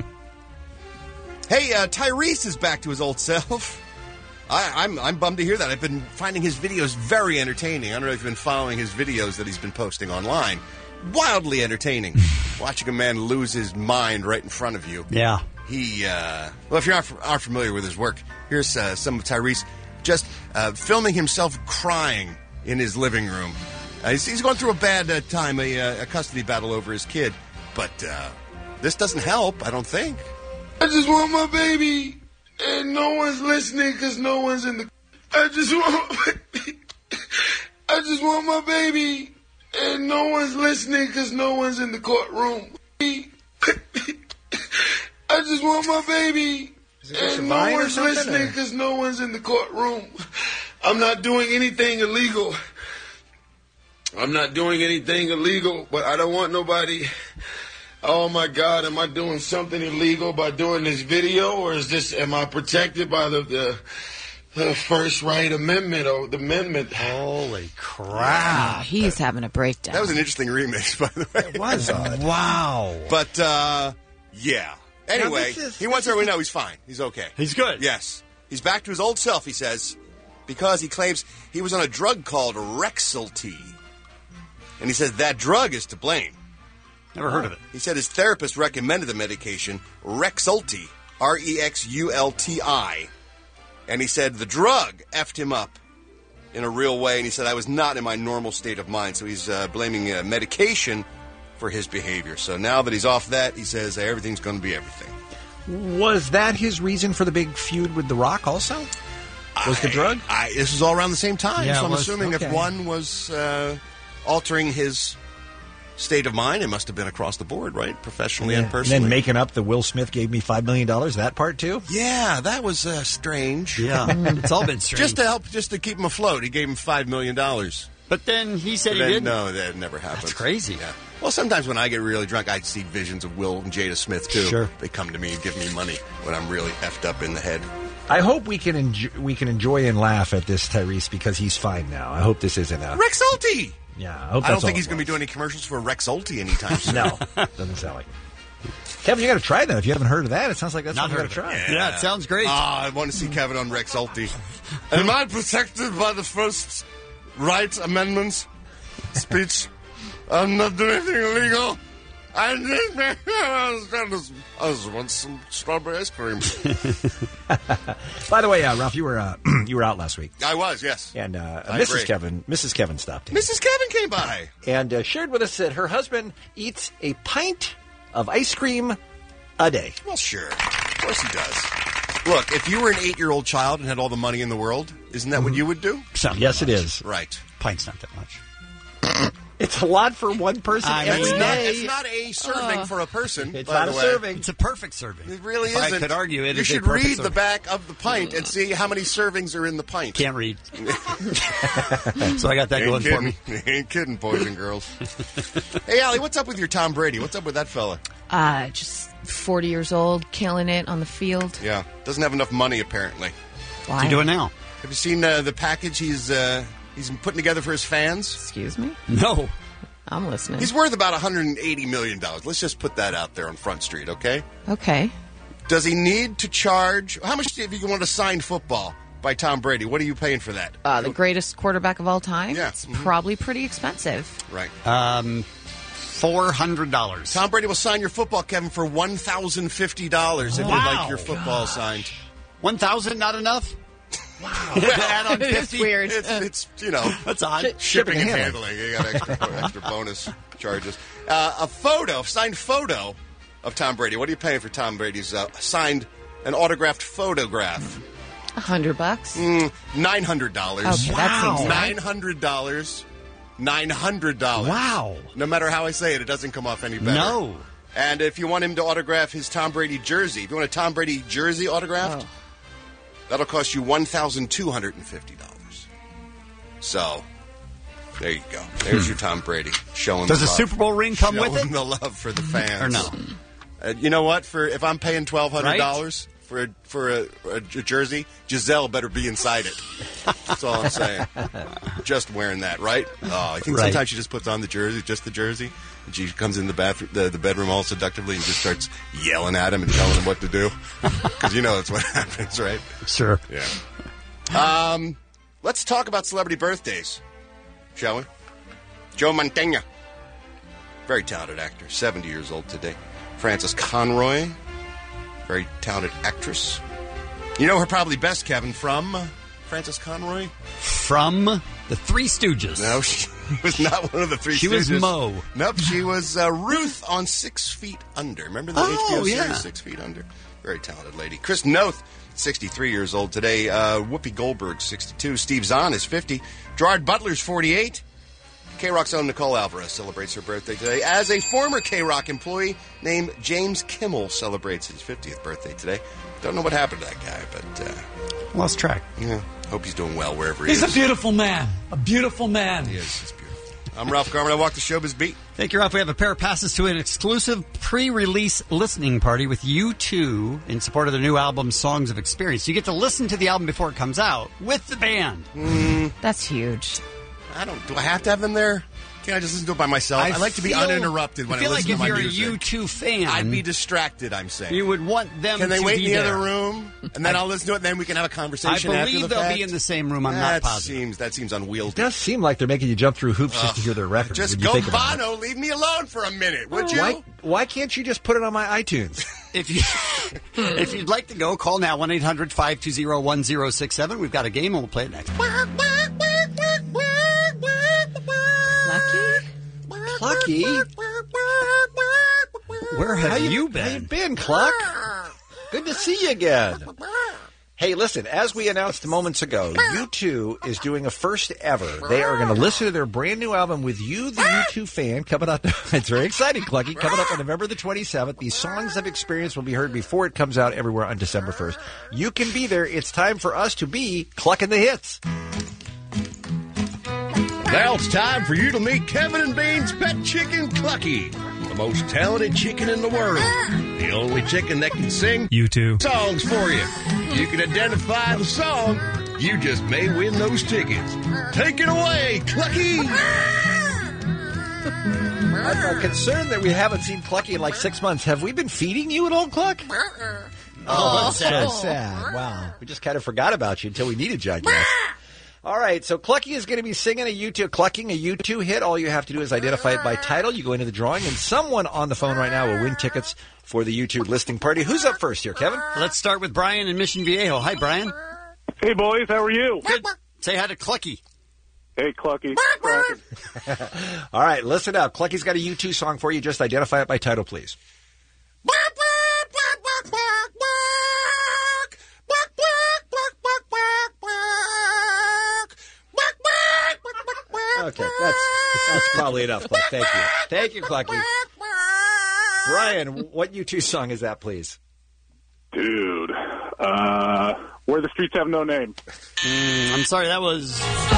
Hey, Tyrese is back to his old self. I'm bummed to hear that. I've been finding his videos very entertaining. I don't know if you've been following his videos that he's been posting online. Wildly entertaining. Watching a man lose his mind right in front of you. Yeah. Well, if you're not familiar with his work, here's some of Tyrese just filming himself crying in his living room. He's going through a bad time, a custody battle over his kid. But this doesn't help, I don't think. I just want my baby, and no one's listening because no one's in the... I just want my baby, and no one's listening because no one's in the courtroom. I just want my baby, and no one's listening because no one's in the courtroom. I'm not doing anything illegal. But I don't want nobody... Oh my God, am I doing something illegal by doing this video, or am I protected by the First Right Amendment or the amendment? Holy crap. Wow, he's having a breakdown. That was an interesting remix, by the way. It was odd. Wow. But, yeah. Anyway, he wants everyone to know he's fine. He's okay. He's good. Yes. He's back to his old self, he says, because he claims he was on a drug called Rexulti. And he says that drug is to blame. Never heard of it. He said his therapist recommended the medication Rexulti, Rexulti. And he said the drug effed him up in a real way. And he said, I was not in my normal state of mind. So he's blaming medication for his behavior. So now that he's off that, he says everything's going to be everything. Was that his reason for the big feud with The Rock also? Was the drug? This was all around the same time. Yeah, so I'm assuming okay. if one was altering his state of mind, it must have been across the board, right? Professionally and personally. And then making up the Will Smith gave me $5 million, that part too? Yeah, that was strange. Yeah, it's all been strange. Just to keep him afloat, he gave him $5 million. But then he said he didn't. No, that never happened. That's crazy. Yeah. Well, sometimes when I get really drunk, I see visions of Will and Jada Smith, too. Sure. They come to me and give me money when I'm really effed up in the head. I hope we can enjoy and laugh at this Tyrese because he's fine now. I hope this isn't a... Rexulti! Yeah, I hope I that's don't think all he's going to be doing any commercials for Rexulti anytime soon. No, doesn't sound like it. Kevin, you got to try that. If you haven't heard of that, it sounds like that's something you got to try. Yeah, it sounds great. I want to see Kevin on Rexulti. Am I protected by the First Right Amendment speech? I'm not doing anything illegal. I just want some strawberry ice cream. By the way, Ralph, you were out last week. I was, yes. And agree. Mrs. Kevin stopped in. Mrs. Kevin came by. And shared with us that her husband eats a pint of ice cream a day. Well, sure. Of course he does. Look, if you were an 8-year-old child and had all the money in the world, isn't that what you would do? Yes, it is. Right. Pint's not that much. It's a lot for one person every day. It's not a serving for a person. It's by not the a way. serving. It's a perfect serving. It really If I isn't. could argue it You is a should perfect read the serving. back of the pint and see how many servings are in the pint. Can't read. So I got that going for me. Ain't kidding, boys and girls. Hey, Allie, what's up with your Tom Brady? What's up with that fella? Just 40 years old, killing it on the field. Yeah, doesn't have enough money apparently. Why? What's he doing now? Have you seen the package he's putting together for his fans? Excuse me? No. I'm listening. He's worth about $180 million. Let's just put that out there on Front Street, okay? Okay. Does he need to charge? How much if you want a signed football by Tom Brady? What are you paying for that? The greatest quarterback of all time? Yeah. It's probably pretty expensive. Right. $400. Tom Brady will sign your football, Kevin, for $1,050 if you'd like your football signed. 1,000 not enough? Wow. Add on 50? It's weird. It's you know. That's odd. Shipping and handling. You got extra bonus charges. A signed photo of Tom Brady. What are you paying for Tom Brady's signed and autographed photograph? $100. $900. Okay, that seems right. $900. $900. Wow. No matter how I say it, it doesn't come off any better. No. And if you want him to autograph his Tom Brady jersey, if you want a Tom Brady jersey autographed, that'll cost you $1,250. So, there you go. There's your Tom Brady showing. Does the a love. Super Bowl ring come with Showing it? the love for the fans. Or no? You know what? If I'm paying $1,200 for a jersey, Giselle better be inside it. That's all I'm saying. Just wearing that, right? Oh, I think sometimes she just puts on the jersey, and she comes in the bathroom, the bedroom all seductively and just starts yelling at him and telling him what to do. Because you know that's what happens, right? Sure. Yeah. Let's talk about celebrity birthdays, shall we? Joe Mantegna, very talented actor, 70 years old today. Frances Conroy, very talented actress. You know her probably best, Kevin, from Frances Conroy? From the Three Stooges. No, she was not one of the Three Stooges. She was Mo. Nope, she was Ruth on 6 Feet Under. Remember the HBO series 6 Feet Under? Very talented lady. Chris Noth, 63 years old today. Whoopi Goldberg, 62. Steve Zahn is 50. Gerard Butler's 48. K-Rock's own Nicole Alvarez celebrates her birthday today, as a former K-Rock employee named James Kimmel celebrates his 50th birthday today. Don't know what happened to that guy, but... lost track. Yeah, hope he's doing well wherever he He's is. a beautiful man. A beautiful man. He is. He's beautiful. I'm Ralph Garman. I walk the showbiz beat. Thank you, Ralph. We have a pair of passes to an exclusive pre-release listening party with U2 in support of their new album, Songs of Experience. You get to listen to the album before it comes out with the band. That's huge. Do I have to have them there? Can't I just listen to it by myself? I like to be uninterrupted when I listen to my music. I feel like if you're a U2 fan... I'd be distracted, I'm saying. You would want them to be there. Can they wait in the other room? And then I'll listen to it, and then we can have a conversation after the I believe fact? they'll be in the same room. I'm not positive. That seems unwieldy. It does seem like they're making you jump through hoops just to hear their records. Just when you go think about Bono, leave me alone for a minute, would you? Why can't you just put it on my iTunes? If you'd like to go, call now, 1-800-520-1067. We've got a game, and we'll play it next. Clucky? Where have you been? How you been, Cluck? Good to see you again. Hey, listen, as we announced moments ago, U2 is doing a first ever. They are going to listen to their brand new album with you, the U2 fan, coming up. It's very exciting, Clucky. Coming up on November the 27th. These Songs of Experience will be heard before it comes out everywhere on December 1st. You can be there. It's time for us to be clucking the hits. Now it's time for you to meet Kevin and Bean's pet chicken, Clucky, the most talented chicken in the world. The only chicken that can sing U2 songs for you. You can identify the song. You just may win those tickets. Take it away, Clucky. I'm concerned that we haven't seen Clucky in like 6 months. Have we been feeding you at all, Cluck? Oh, that's so sad. Wow. We just kind of forgot about you until we needed you, I guess. All right, so Clucky is going to be singing clucking a U2 hit. All you have to do is identify it by title. You go into the drawing, and someone on the phone right now will win tickets for the U2 listening party. Who's up first here, Kevin? Let's start with Brian in Mission Viejo. Hi, Brian. Hey, boys. How are you? Good. Say hi to Clucky. Hey, Clucky. All right, listen up. Clucky's got a U2 song for you. Just identify it by title, please. Okay. Okay, that's probably enough, Cluck. Thank you. Thank you, Clucky. Brian, what U2 song is that, please? Dude, Where the Streets Have No Name. I'm sorry, that was...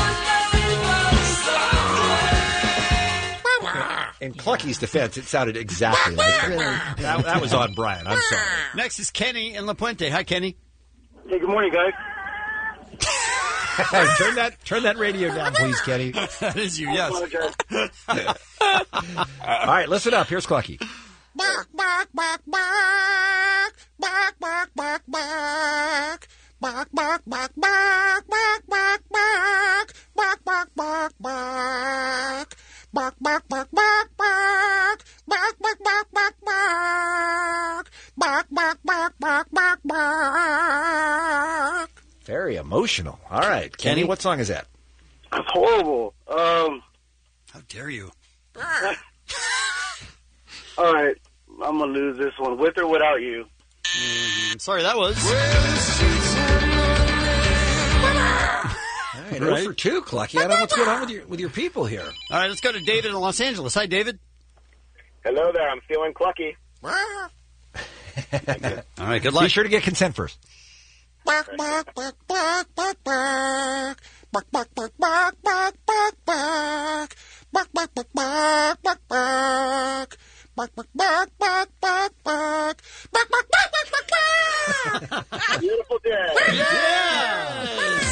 In Clucky's defense, it sounded exactly like that. That was on Brian. I'm sorry. Next is Kenny in La Puente. Hi, Kenny. Hey, good morning, guys. Turn that radio down, please, Kenny. That is you, yes. All right, listen up. Here's Clucky. Bark, bark, bark, bark, bark, bark, bark, bark. Bark, bark, bark, bark, bark, bark, bark, bark, bark, bark, bark. Bark, bark, bark, bark, bark, bark, bark, bark, bark, bark. Bark, bark, bark, bark, bark, bark. Very emotional. All right, Kenny, what song is that? That's horrible. How dare you? All right, I'm gonna lose this one. With or without you. Sorry, that was... All right, 0 for 2, Clucky. I don't know what's going on with your people here. All right, let's go to David in Los Angeles. Hi, David. Hello there. I'm feeling clucky. All right, good luck. Be sure to get consent first. Bark, bark, bark, bark, bark, bark. Bark, bark, bark, bark, bark, bark, bark. Bark, bark, bark, bark, bark, bark. Bark, bark, bark, bark, bark, bark. Bark, bark, bark, bark, bark, bark. Beautiful day. Yes.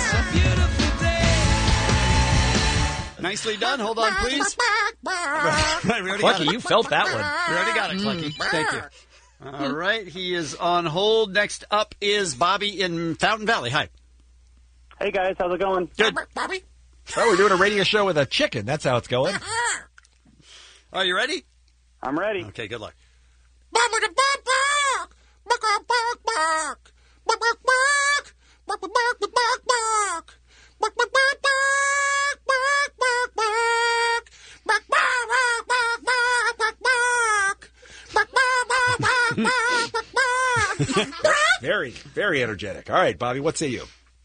Nicely done. Hold on, please. Clucky, you felt that one. We already got it, Clucky. Thank you. All right, he is on hold. Next up is Bobby in Fountain Valley. Hi. Hey, guys. How's it going? Good. Bobby? Oh, we're doing a radio show with a chicken. That's how it's going. Are you ready? I'm ready. Okay, good luck. Bark, bark, bark, bark. Bark, bark, bark, bark. Bark, bark, bark. Bark, bark, bark, bark, bark. Bark, bark, bark, bark. Bark, bark, bark. Bark, bark, bark, bark, bark, bark, bark. Bark, bark, bark, bark, bark, bark, bark. Very, very energetic. All right, Bobby, what say you?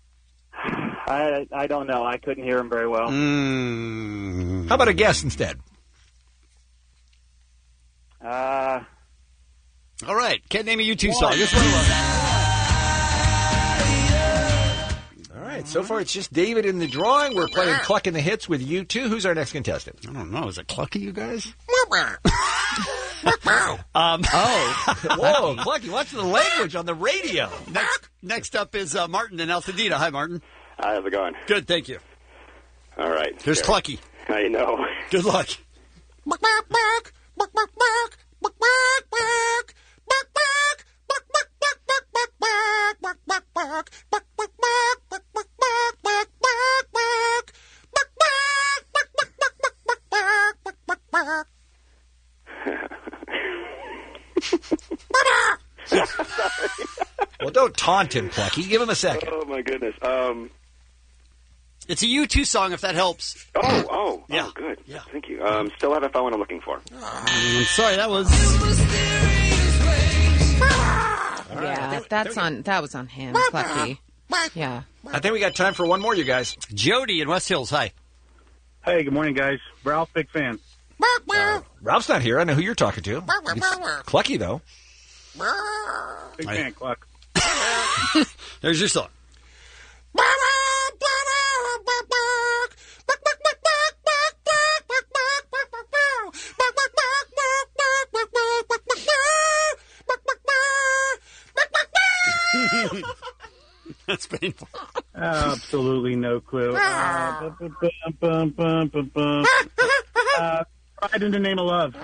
I don't know. I couldn't hear him very well. How about a guess instead? All right. Can't name a U2 song. This one was. All right. So far, it's just David in the drawing. We're playing Cluck in the Hits with U2. Who's our next contestant? I don't know. Is it Clucky, you guys? Whoa, Clucky, watch the language on the radio. Next up is Martin in Altadena. Hi, Martin. How's it going? Good, thank you. All right. Here's Clucky. I know. Good luck. Bark, bark, bark. Bark, bark, bark. Bark, bark, bark. Bark, bark. Bark, bark, bark, bark, bark, bark. Bark, bark, bark. Bark, bark, bark. Bark, bark, bark. Bark, bark, bark. Bark, bark. Bark, bark, bark, bark, bark, bark, bark, bark. Well, don't taunt him, Clucky. Give him a second. Oh, my goodness. It's a U2 song, if that helps. Oh, Yeah. good. Yeah. Thank you. Still haven't found what I'm looking for. I'm sorry, that was... Yeah, that was on him, Clucky. Yeah. I think we got time for one more, you guys. Jody in West Hills. Hi. Hey, good morning, guys. Ralph, big fan. Ralph's not here. I know who you're talking to. It's Clucky, though. Big fan, Cluck. There's your song. That's painful. Absolutely no clue. Right in the Name of Love.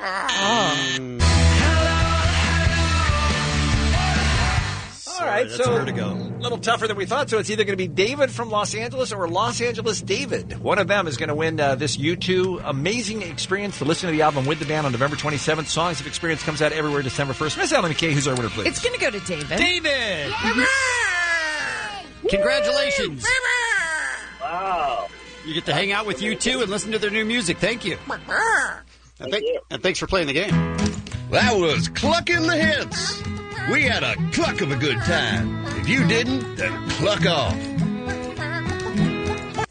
All right, that's so where to go. A little tougher than we thought. So it's either going to be David from Los Angeles or Los Angeles David. One of them is going to win this U2 amazing experience to listen to the album with the band on November 27th. Songs of Experience comes out everywhere December 1st. Miss Ellen McKay, who's our winner, please? It's going to go to David. David! Congratulations! Wow. You get to hang out with U2 and listen to their new music. Thank you. And thanks for playing the game. That was Cluck in the Hits. We had a cluck of a good time. If you didn't, then cluck off.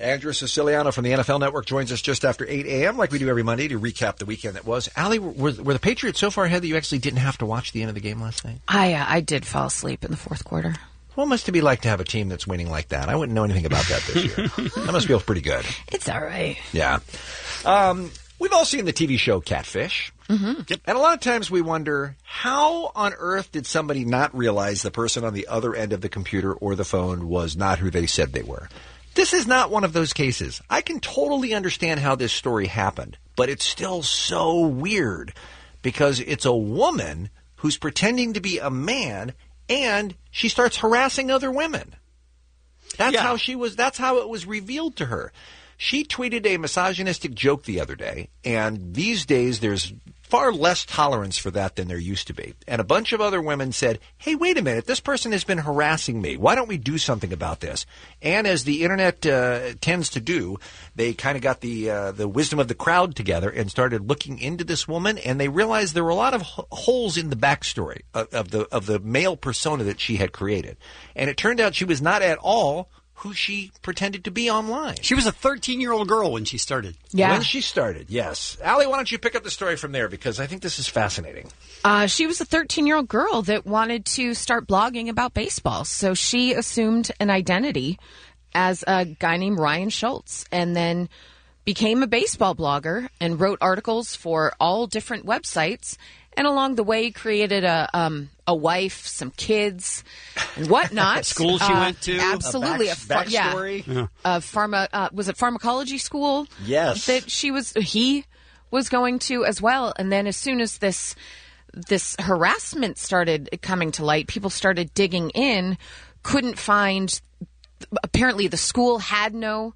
Andrew Siciliano from the NFL Network joins us just after 8 a.m., like we do every Monday, to recap the weekend that was. Allie, were the Patriots so far ahead that you actually didn't have to watch the end of the game last night? I did fall asleep in the fourth quarter. What must it be like to have a team that's winning like that? I wouldn't know anything about that this year. That must feel pretty good. It's all right. Yeah. We've all seen the TV show Catfish. Mm-hmm. Yep. And a lot of times we wonder, how on earth did somebody not realize the person on the other end of the computer or the phone was not who they said they were? This is not one of those cases. I can totally understand how this story happened, but it's still so weird because it's a woman who's pretending to be a man and she starts harassing other women. That's how she was. That's how it was revealed to her. She tweeted a misogynistic joke the other day, and these days there's far less tolerance for that than there used to be. And a bunch of other women said, hey, wait a minute, this person has been harassing me. Why don't we do something about this? And as the Internet tends to do, they kind of got the wisdom of the crowd together and started looking into this woman, and they realized there were a lot of holes in the backstory of the male persona that she had created. And it turned out she was not at all who she pretended to be online. She was a 13-year-old girl when she started. Yeah. When she started, yes. Allie, why don't you pick up the story from there, because I think this is fascinating. She was a 13-year-old girl that wanted to start blogging about baseball. So she assumed an identity as a guy named Ryan Schultz and then became a baseball blogger and wrote articles for all different websites. And along the way, created a wife, some kids, and whatnot. School she went to, absolutely, backstory. Yeah. Was it pharmacology school? Yes, that he was going to as well. And then as soon as this harassment started coming to light, people started digging in. Couldn't find. Apparently, the school had no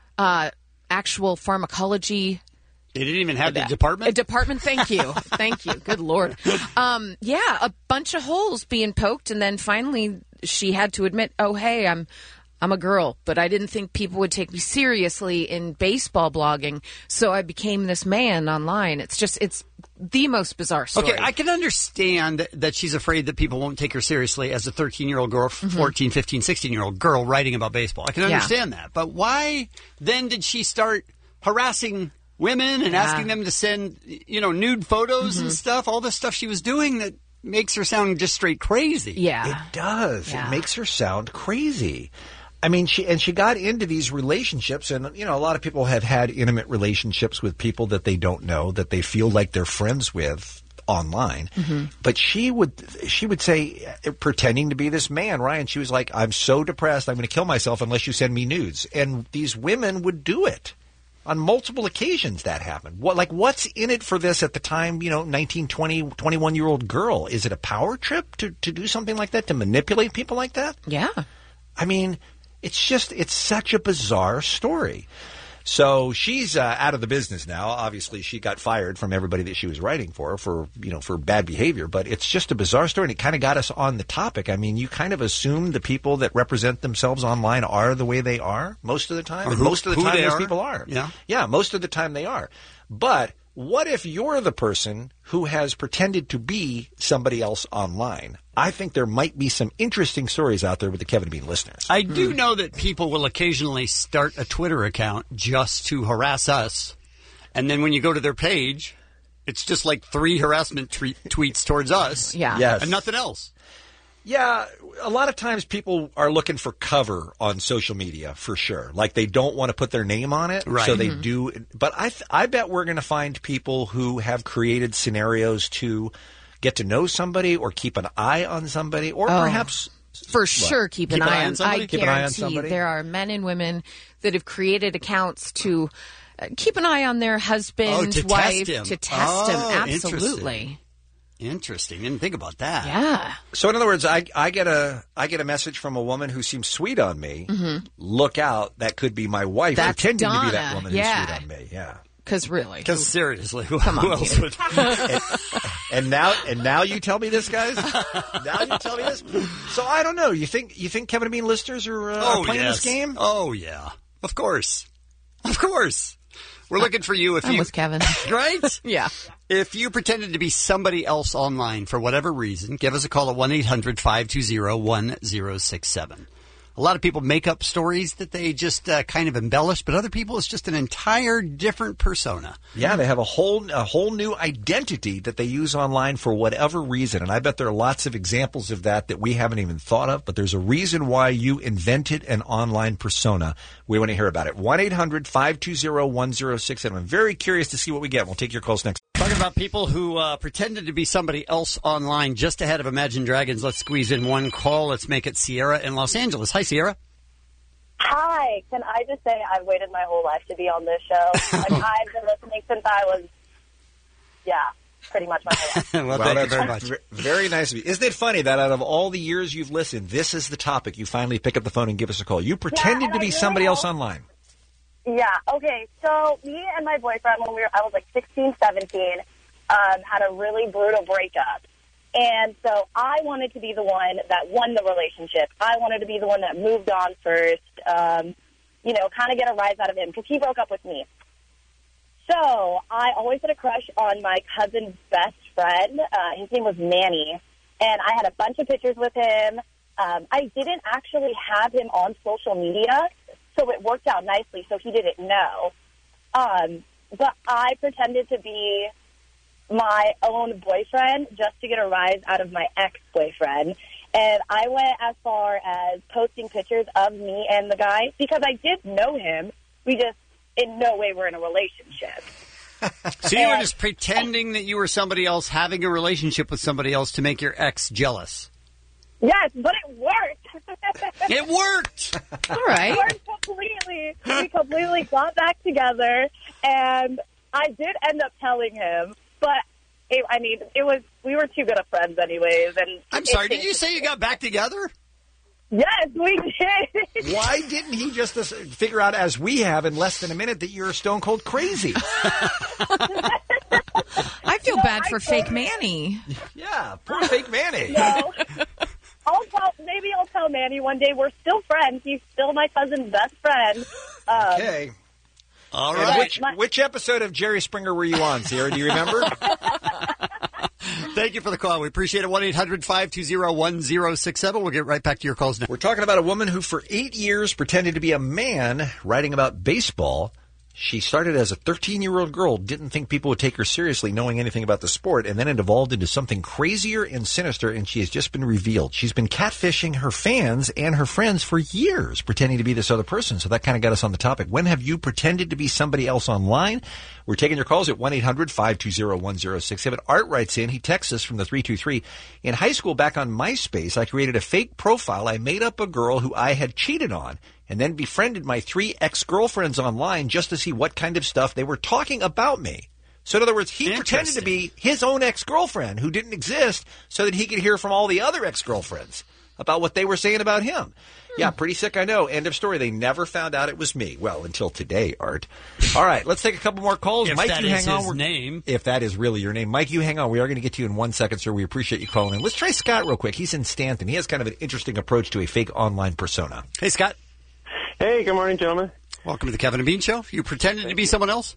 actual pharmacology. They didn't even have the department? A department, thank you. Thank you. Good Lord. A bunch of holes being poked, and then finally she had to admit, oh, hey, I'm a girl, but I didn't think people would take me seriously in baseball blogging, so I became this man online. It's the most bizarre story. Okay, I can understand that she's afraid that people won't take her seriously as a 13-year-old girl, 14, 15, 16-year-old girl writing about baseball. I can understand that. But why then did she start harassing women and asking them to send, nude photos and stuff, all the stuff she was doing that makes her sound just straight crazy? Yeah. It does. Yeah. It makes her sound crazy. I mean, she got into these relationships, and, a lot of people have had intimate relationships with people that they don't know, that they feel like they're friends with online. Mm-hmm. But she would say, pretending to be this man, Ryan, she was like, I'm so depressed, I'm going to kill myself unless you send me nudes. And these women would do it. On multiple occasions that happened. What's in it for this at the time, 19, 20, 21-year-old girl? Is it a power trip to do something like that, to manipulate people like that? Yeah. I mean, it's such a bizarre story. So she's out of the business now. Obviously, she got fired from everybody that she was writing for bad behavior. But it's just a bizarre story, and it kind of got us on the topic. I mean, you kind of assume the people that represent themselves online are the way they are most of the time. And most of the time, those people are. Yeah, most of the time they are. But what if you're the person who has pretended to be somebody else online? I think there might be some interesting stories out there with the Kevin and Bean listeners. I do know that people will occasionally start a Twitter account just to harass us. And then when you go to their page, it's just like 3 harassment tweets towards us. Yeah. Yes. And nothing else. Yeah, a lot of times people are looking for cover on social media, for sure. Like, they don't want to put their name on it, right. So they do. But I bet we're going to find people who have created scenarios to get to know somebody or keep an eye on somebody, or perhaps... For sure, keep an eye on somebody. I guarantee there are men and women that have created accounts to keep an eye on their husband, wife, to test him. Absolutely. Interesting. Didn't think about that. Yeah. So in other words, I get a message from a woman who seems sweet on me. Mm-hmm. Look out, that could be my wife pretending to be that woman who's sweet on me. Yeah. Because seriously, who else would? and now you tell me this, guys. Now you tell me this. So I don't know. You think Kevin and Bean listeners are playing this game? Oh yeah, of course. We're looking for you. I'm with Kevin. Right? Yeah. If you pretended to be somebody else online for whatever reason, give us a call at 1-800-520-1067. A lot of people make up stories that they just kind of embellish, but other people, it's just an entire different persona. Yeah, they have a whole new identity that they use online for whatever reason. And I bet there are lots of examples of that we haven't even thought of, but there's a reason why you invented an online persona. We want to hear about it. 1-800-520-1067. I'm very curious to see what we get. We'll take your calls next. Talking about people who pretended to be somebody else online just ahead of Imagine Dragons. Let's squeeze in one call. Let's make it Sierra in Los Angeles. Hi, Sierra. Hi. Can I just say I've waited my whole life to be on this show? Like, I've been listening since I was, pretty much my whole life. Well, thank you very much. Very nice of you. Isn't it funny that out of all the years you've listened, this is the topic you finally pick up the phone and give us a call? You pretended to be somebody else online. Yeah, okay. So me and my boyfriend, when I was like 16, 17, had a really brutal breakup. And so I wanted to be the one that won the relationship. I wanted to be the one that moved on first, kind of get a rise out of him because he broke up with me. So I always had a crush on my cousin's best friend. His name was Manny. And I had a bunch of pictures with him. I didn't actually have him on social media, so it worked out nicely, so he didn't know. But I pretended to be my own boyfriend just to get a rise out of my ex-boyfriend. And I went as far as posting pictures of me and the guy because I did know him. We just in no way were in a relationship. So you were just pretending that you were somebody else having a relationship with somebody else to make your ex jealous. Yes, but it worked. It worked. All right. It worked completely. We completely got back together, and I did end up telling him, but we were too good of friends anyways. And I'm sorry, did you say you got back together? Yes, we did. Why didn't he just figure out, as we have in less than a minute, that you're stone cold crazy? I feel bad for fake Manny. Yeah, poor fake Manny. No. Maybe I'll tell Manny one day. We're still friends. He's still my cousin's best friend. Okay. All and right. Which episode of Jerry Springer were you on, Sierra? Do you remember? Thank you for the call. We appreciate it. 1-800-520-1067. We'll get right back to your calls now. We're talking about a woman who for 8 years pretended to be a man writing about baseball. She started as a 13-year-old girl, didn't think people would take her seriously knowing anything about the sport, and then it evolved into something crazier and sinister, and she has just been revealed. She's been catfishing her fans and her friends for years, pretending to be this other person. So that kind of got us on the topic. When have you pretended to be somebody else online? We're taking your calls at 1-800-520-1067. Art writes in, he texts us from the 323. In high school, back on MySpace, I created a fake profile. I made up a girl who I had cheated on, and then befriended my 3 ex-girlfriends online just to see what kind of stuff they were talking about me. So in other words, he pretended to be his own ex-girlfriend who didn't exist so that he could hear from all the other ex-girlfriends about what they were saying about him. Yeah, pretty sick, I know. End of story. They never found out it was me. Well, until today, Art. All right, let's take a couple more calls. If Mike, that you is hang on. his name. If that is really your name. Mike, you hang on. We are going to get to you in 1 second, sir. We appreciate you calling in. Let's try Scott real quick. He's in Stanton. He has kind of an interesting approach to a fake online persona. Hey, Scott. Hey, good morning, gentlemen. Welcome to the Kevin and Bean Show. You pretended to be someone else?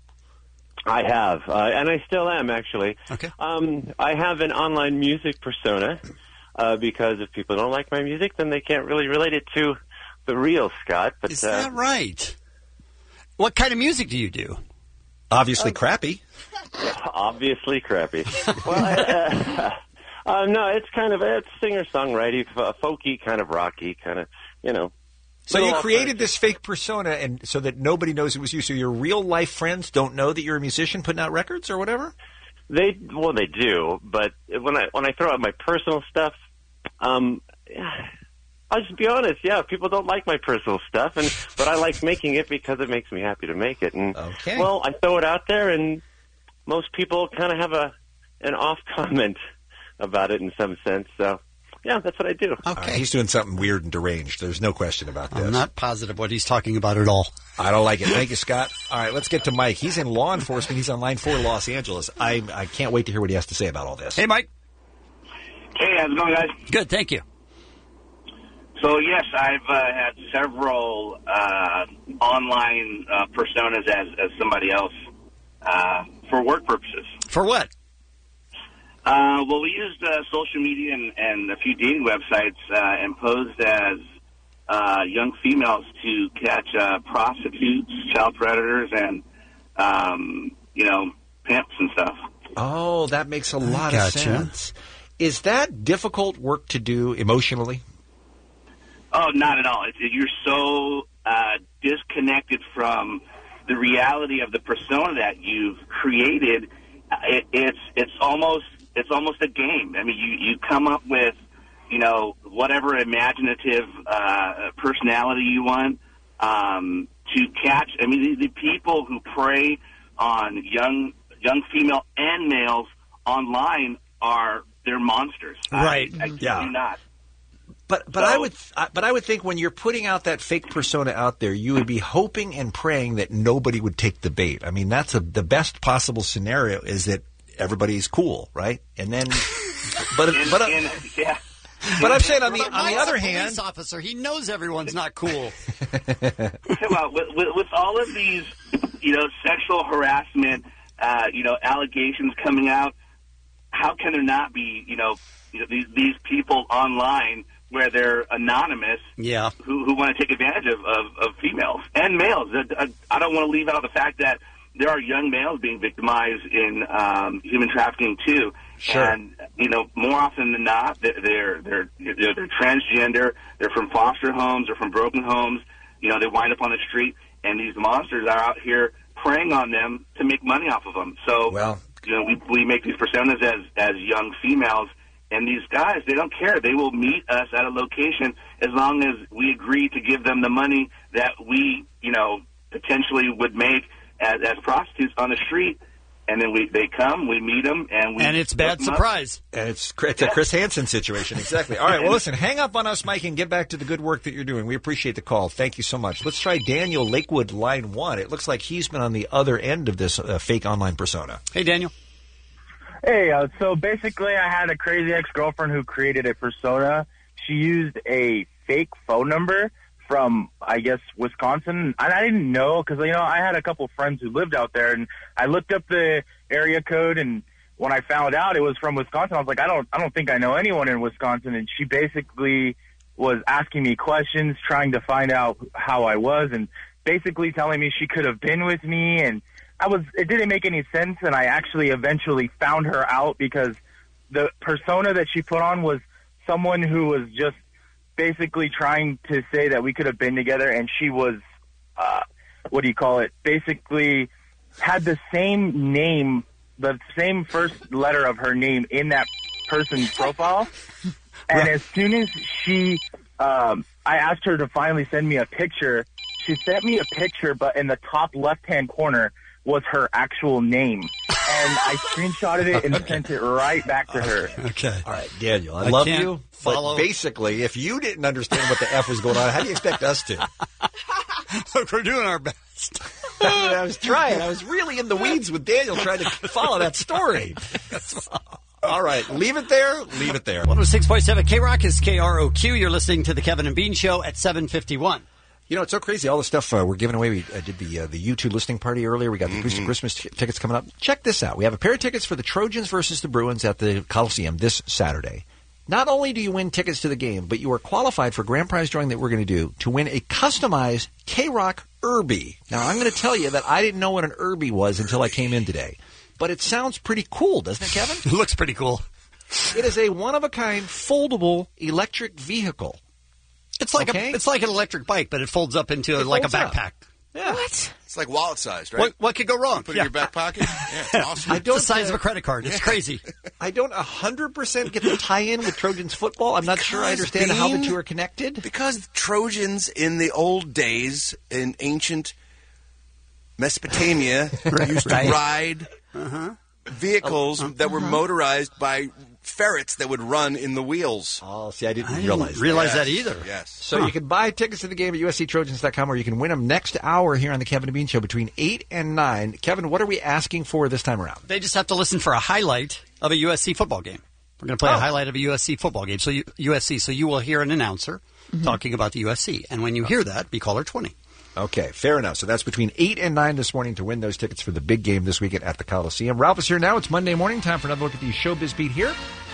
I have, and I still am, actually. Okay. I have an online music persona because if people don't like my music, then they can't really relate it to the real Scott. But, is that right? What kind of music do you do? Obviously crappy. Obviously crappy. Well, no, it's singer-songwriting, folky, kind of rocky, kind of, So you created this fake persona, and so that nobody knows it was you. So your real life friends don't know that you're a musician putting out records or whatever. They do, but when I throw out my personal stuff, I'll just be honest. Yeah, people don't like my personal stuff, but I like making it because it makes me happy to make it. And well, I throw it out there, and most people kind of have an off comment about it in some sense. So. Yeah, that's what I do. Okay. He's doing something weird and deranged. There's no question about this. I'm not positive what he's talking about at all. I don't like it. Thank you, Scott. All right, let's get to Mike. He's in law enforcement. He's on line 4 Los Angeles. I can't wait to hear what he has to say about all this. Hey, Mike. Hey, how's it going, guys? Good, thank you. So, yes, I've had several online personas as somebody else for work purposes. For what? Well, we used social media and a few dating websites and posed as young females to catch prostitutes, child predators, and pimps and stuff. Oh, that makes a lot of sense. Is that difficult work to do emotionally? Oh, not at all. You're so disconnected from the reality of the persona that you've created. It's almost a game. I mean, you come up with whatever imaginative personality you want to catch. I mean, the people who prey on young female and males online they're monsters. Right. I kid you not. But I would think when you're putting out that fake persona out there, you would be hoping and praying that nobody would take the bait. I mean, that's the best possible scenario is that everybody's cool, right? And then, but I'm saying on the other hand, police officer, he knows everyone's not cool. Well, with all of these, sexual harassment, allegations coming out, how can there not be, these people online where they're anonymous, who want to take advantage of females and males? I don't want to leave out the fact that there are young males being victimized in human trafficking too. Sure. And more often than not, they're transgender. They're from foster homes or from broken homes. They wind up on the street, and these monsters are out here preying on them to make money off of them. So, we make these personas as young females, and these guys, they don't care. They will meet us at a location as long as we agree to give them the money that we, potentially would make as prostitutes on the street. And then they come, we meet them, and it's bad surprise. And it's a Chris Hansen situation, exactly. All right, well, listen, hang up on us, Mike, and get back to the good work that you're doing. We appreciate the call. Thank you so much. Let's try Daniel, Lakewood, line 1. It looks like he's been on the other end of this fake online persona. Hey, Daniel. Hey, so basically I had a crazy ex-girlfriend who created a persona. She used a fake phone number from, I guess, Wisconsin. And I didn't know because, I had a couple friends who lived out there, and I looked up the area code, and when I found out it was from Wisconsin, I was like, I don't think I know anyone in Wisconsin. And she basically was asking me questions, trying to find out how I was, and basically telling me she could have been with me, and it didn't make any sense. And I actually eventually found her out because the persona that she put on was someone who was just basically trying to say that we could have been together, and she was, basically had the same name, the same first letter of her name in that person's profile. And as soon as I asked her to finally send me a picture, she sent me a picture, but in the top left-hand corner was her actual name. And I screenshotted it and sent it right back to her. Okay. All right, Daniel, I love you. But basically, if you didn't understand what the F was going on, how do you expect us to? Look, we're doing our best. I was trying. I was really in the weeds with Daniel trying to follow that story. All right, leave it there. Leave it there. 106.7 K-Rock is KROQ. You're listening to the Kevin and Bean Show at 7:51. It's so crazy. All the stuff we're giving away. We did the U2 listening party earlier. We got the Boosted Christmas tickets coming up. Check this out. We have a pair of tickets for the Trojans versus the Bruins at the Coliseum this Saturday. Not only do you win tickets to the game, but you are qualified for grand prize drawing that we're going to do to win a customized K-Rock Irby. Now, I'm going to tell you that I didn't know what an Irby was until I came in today. But it sounds pretty cool, doesn't it, Kevin? It looks pretty cool. It is a one-of-a-kind foldable electric vehicle. It's like an electric bike, but it folds up into like a backpack. Yeah. What? It's like wallet sized, right? What could go wrong? Put it in your back pocket? Yeah, it's awesome. It's the size of a credit card. It's crazy. I don't 100% get the tie-in with Trojans football. I'm not sure I understand how the two are connected. Because Trojans in the old days, in ancient Mesopotamia, used to ride vehicles that were motorized by ferrets that would run in the wheels. Oh, see, I didn't realize that either. Yes. So you can buy tickets to the game at USCTrojans.com, or you can win them next hour here on the Kevin and Bean Show between 8 and 9. Kevin, what are we asking for this time around? They just have to listen for a highlight of a USC football game. We're going to play a highlight of a USC football game. So USC. So you will hear an announcer talking about the USC. And when you hear that, be caller 20. Okay, fair enough. So that's between 8 and 9 this morning to win those tickets for the big game this weekend at the Coliseum. Ralph is here now. It's Monday morning. Time for another look at the Showbiz Beat here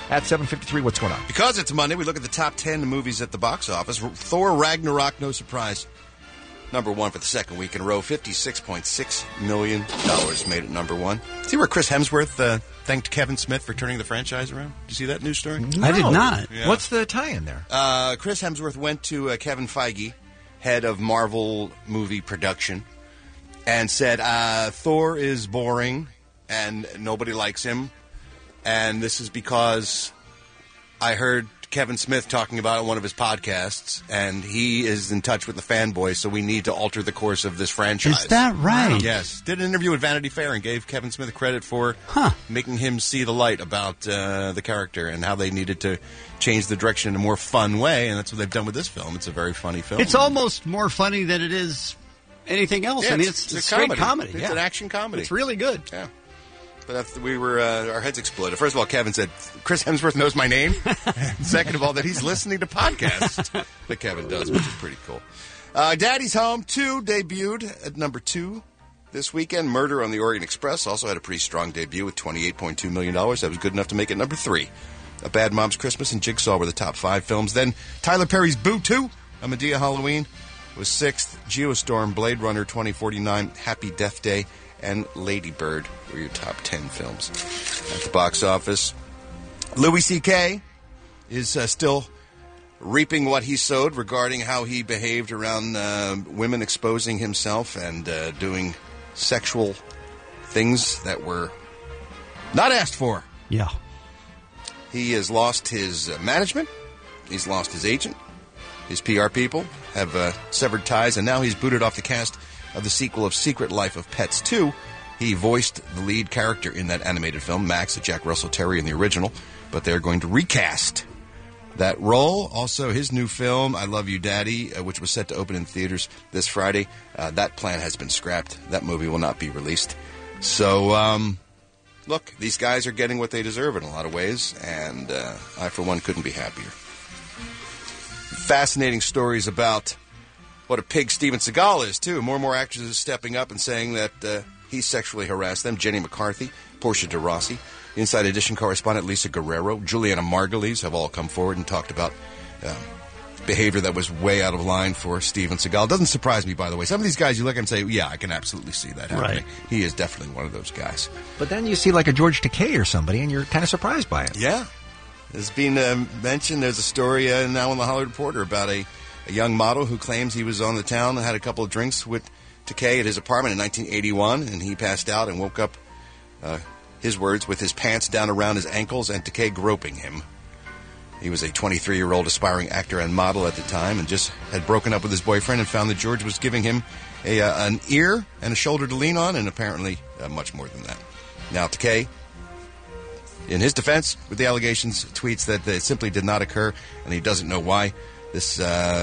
At 7:53, what's going on? Because it's Monday, we look at the top 10 movies at the box office. Thor Ragnarok, no surprise. Number one for the second week in a row. $56.6 million made it number one. See where Chris Hemsworth thanked Kevin Smith for turning the franchise around? Did you see that news story? I did not. Yeah. What's the tie-in there? Chris Hemsworth went to Kevin Feige, head of Marvel movie production, and said, Thor is boring and nobody likes him. And this is because I heard Kevin Smith talking about it on one of his podcasts, and he is in touch with the fanboys, so we need to alter the course of this franchise. Is that right? Yes. Did an interview with Vanity Fair and gave Kevin Smith credit for making him see the light about the character and how they needed to change the direction in a more fun way, and that's what they've done with this film. It's a very funny film. It's almost more funny than it is anything else. Yeah, I mean, it's a straight comedy. It's an action comedy. It's really good. Yeah. But we were, our heads exploded. First of all, Kevin said, Chris Hemsworth knows my name. And second of all, that he's listening to podcasts that Kevin does, which is pretty cool. Daddy's Home 2 debuted at number 2 this weekend. Murder on the Orient Express also had a pretty strong debut with $28.2 million. That was good enough to make it number 3. A Bad Mom's Christmas and Jigsaw were the top 5 films. Then Tyler Perry's Boo 2, A Medea Halloween, was 6th. Geostorm, Blade Runner 2049, Happy Death Day, and Lady Bird were your top 10 films at the box office. Louis C.K. is still reaping what he sowed regarding how he behaved around women, exposing himself and doing sexual things that were not asked for. Yeah. He has lost his management. He's lost his agent. His PR people have severed ties, and now he's booted off the cast of the sequel of Secret Life of Pets 2. He voiced the lead character in that animated film, Max, Jack Russell Terrier in the original, but they're going to recast that role. Also, his new film, I Love You, Daddy, which was set to open in theaters this Friday, that plan has been scrapped. That movie will not be released. So, look, these guys are getting what they deserve in a lot of ways, and I, for one, couldn't be happier. Fascinating stories about what a pig Steven Seagal is, too. More and more actresses are stepping up and saying that he sexually harassed them. Jenny McCarthy, Portia de Rossi, Inside Edition correspondent Lisa Guerrero, Juliana Margulies have all come forward and talked about behavior that was way out of line for Steven Seagal. Doesn't surprise me, by the way. Some of these guys you look at and say, yeah, I can absolutely see that happening. Right. He is definitely one of those guys. But then you see like a George Takei or somebody, and you're kind of surprised by it. Yeah. There's been mentioned, there's a story now in the Hollywood Reporter about a young model who claims he was on the town and had a couple of drinks with Takei at his apartment in 1981, and he passed out and woke up, his words, with his pants down around his ankles and Takei groping him. He was a 23-year-old aspiring actor and model at the time and just had broken up with his boyfriend and found that George was giving him an ear and a shoulder to lean on, and apparently much more than that. Now, Takei, in his defense, with the allegations, tweets that it simply did not occur, and he doesn't know why this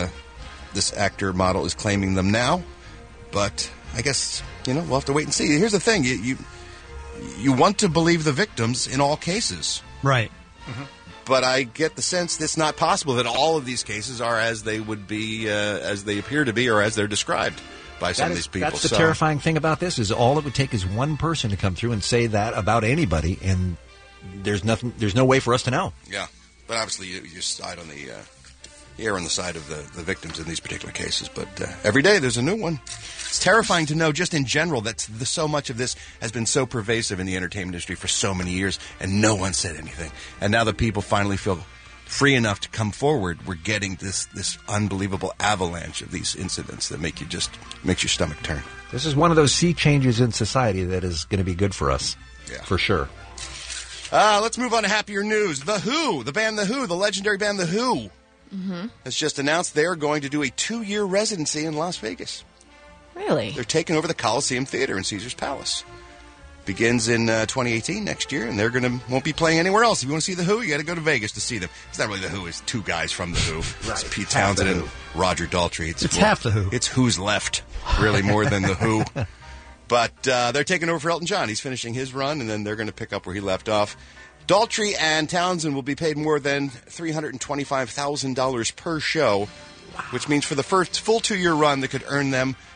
actor model is claiming them now. But I guess, we'll have to wait and see. Here's the thing. You want to believe the victims in all cases. Right. Mm-hmm. But I get the sense it's not possible that all of these cases are as they would be, as they appear to be, or as they're described by some of these people. That's the terrifying thing about this, is all it would take is one person to come through and say that about anybody, and there's no way for us to know. Yeah. But obviously you side on the err on the side of the victims in these particular cases. But every day there's a new one. It's terrifying to know just in general that so much of this has been so pervasive in the entertainment industry for so many years, and no one said anything. And now that people finally feel free enough to come forward, we're getting this unbelievable avalanche of these incidents that makes your stomach turn. This is one of those sea changes in society that is going to be good for us, for sure. Let's move on to happier news. The Who, the band The Who, the legendary band The Who, has just announced they're going to do a 2-year residency in Las Vegas. Really? They're taking over the Coliseum Theater in Caesars Palace. Begins in 2018, next year, and won't be playing anywhere else. If you want to see The Who, you got to go to Vegas to see them. It's not really The Who. It's two guys from The Who. Right. It's Pete Townsend and Roger Daltrey. It's half The Who. It's Who's Left, really, more than The Who. But they're taking over for Elton John. He's finishing his run, and then they're going to pick up where he left off. Daltrey and Townsend will be paid more than $325,000 per show, which means for the first full 2-year run, they could earn them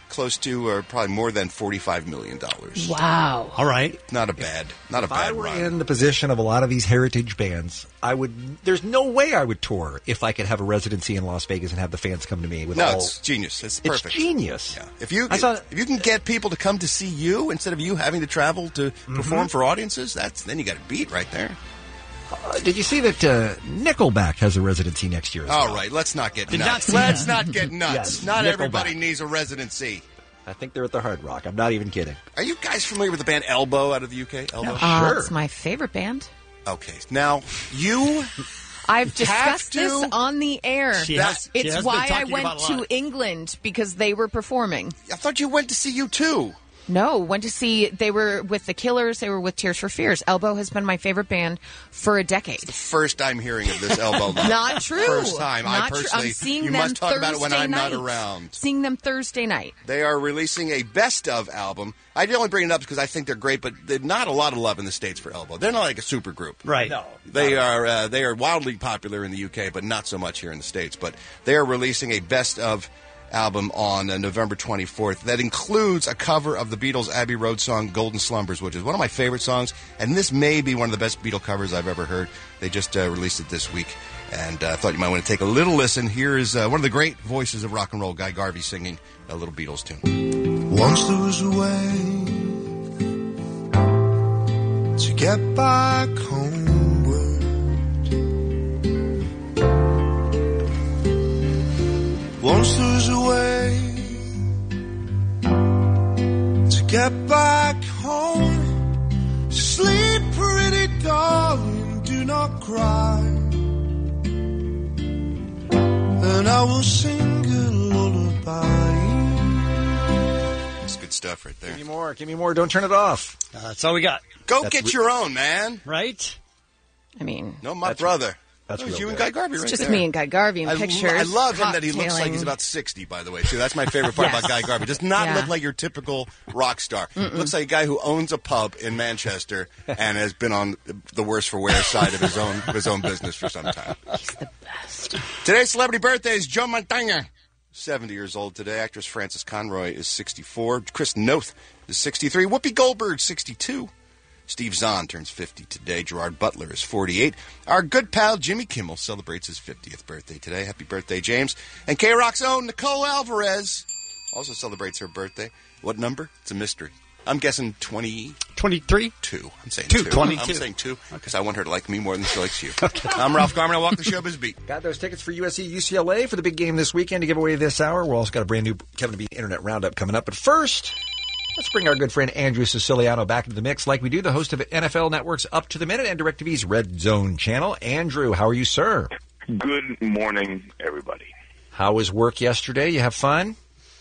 close to, or probably more than $45 million. Wow. All right. Not a bad If I were run. in the position of a lot of these heritage bands, there's no way I would tour if I could have a residency in Las Vegas and have the fans come to me with all... It's genius. It's perfect. It's genius. Yeah. If you can get people to come to see you instead of you having to travel to perform for audiences, then you got a beat right there. Did you see that Nickelback has a residency next year? All right, let's not get Did not nuts. see Let's that. not get nuts. Yes, Not Nickelback. everybody needs a residency. I think they're at the Hard Rock. I'm not even kidding. Are you guys familiar with the band Elbow out of the UK? Elbow? It's my favorite band. Okay, now you... I've discussed this on the air. She has It's been why I talking went about it a lot. to England, because they were performing. I thought you went to see U2. No, went to see, they were with the Killers, they were with Tears for Fears. Elbow has been my favorite band for a decade. First time hearing of this Elbow. Not true. First time. I Not true. personally... I'm seeing you them must talk about it when Thursday I'm not night. around. Seeing them Thursday night. They are releasing a best-of album. I only bring it up because I think they're great, but there's not a lot of love in the States for Elbow. They're not like a super group. Right. No. They are wildly popular in the UK, but not so much here in the States. But they are releasing a best-of album on November 24th that includes a cover of the Beatles' Abbey Road song Golden Slumbers, which is one of my favorite songs, and this may be one of the best Beatle covers I've ever heard. They just released it this week, and I thought you might want to take a little listen. Here is one of the great voices of rock and roll, Guy Garvey, singing a little Beatles tune. Once there was a way to get back homeward. Once there was a way to get back home. Sleep, pretty darling, do not cry. And I will sing a lullaby. That's good stuff right there. Give me more. Don't turn it off. That's all we got. Go get your own, man. Right? I mean... No, my brother. That's was real you good. and Guy Garvey It's right just there. me and Guy Garvey in pictures. I love him that he looks like cocktailing. he's about 60, by the way, too. That's my favorite part Yes. about Guy Garvey. Does not Yeah. look like your typical rock star. Looks like a guy who owns a pub in Manchester and has been on the worse for wear side of his own business for some time. He's the best. Today's celebrity birthday is Joe Montana. 70 years old today. Actress Frances Conroy is 64. Chris Noth is 63. Whoopi Goldberg, 62. Steve Zahn turns 50 today. Gerard Butler is 48. Our good pal Jimmy Kimmel celebrates his 50th birthday today. Happy birthday, James. And K-Rock's own Nicole Alvarez also celebrates her birthday. What number? It's a mystery. I'm guessing 23? 2. I'm saying 2. 2. 22. I'm saying 2 because I want her to like me more than she likes you. I'm Ralph Garman. I walk the showbiz beat. Got those tickets for USC UCLA for the big game this weekend to give away this hour. We're also got a brand new Kevin and Bean Internet Roundup coming up. But first, let's bring our good friend Andrew Siciliano back into the mix like we do, the host of NFL Network's Up to the Minute and DirecTV's Red Zone channel. Andrew, how are you, sir? Good morning, everybody. How was work yesterday? You have fun?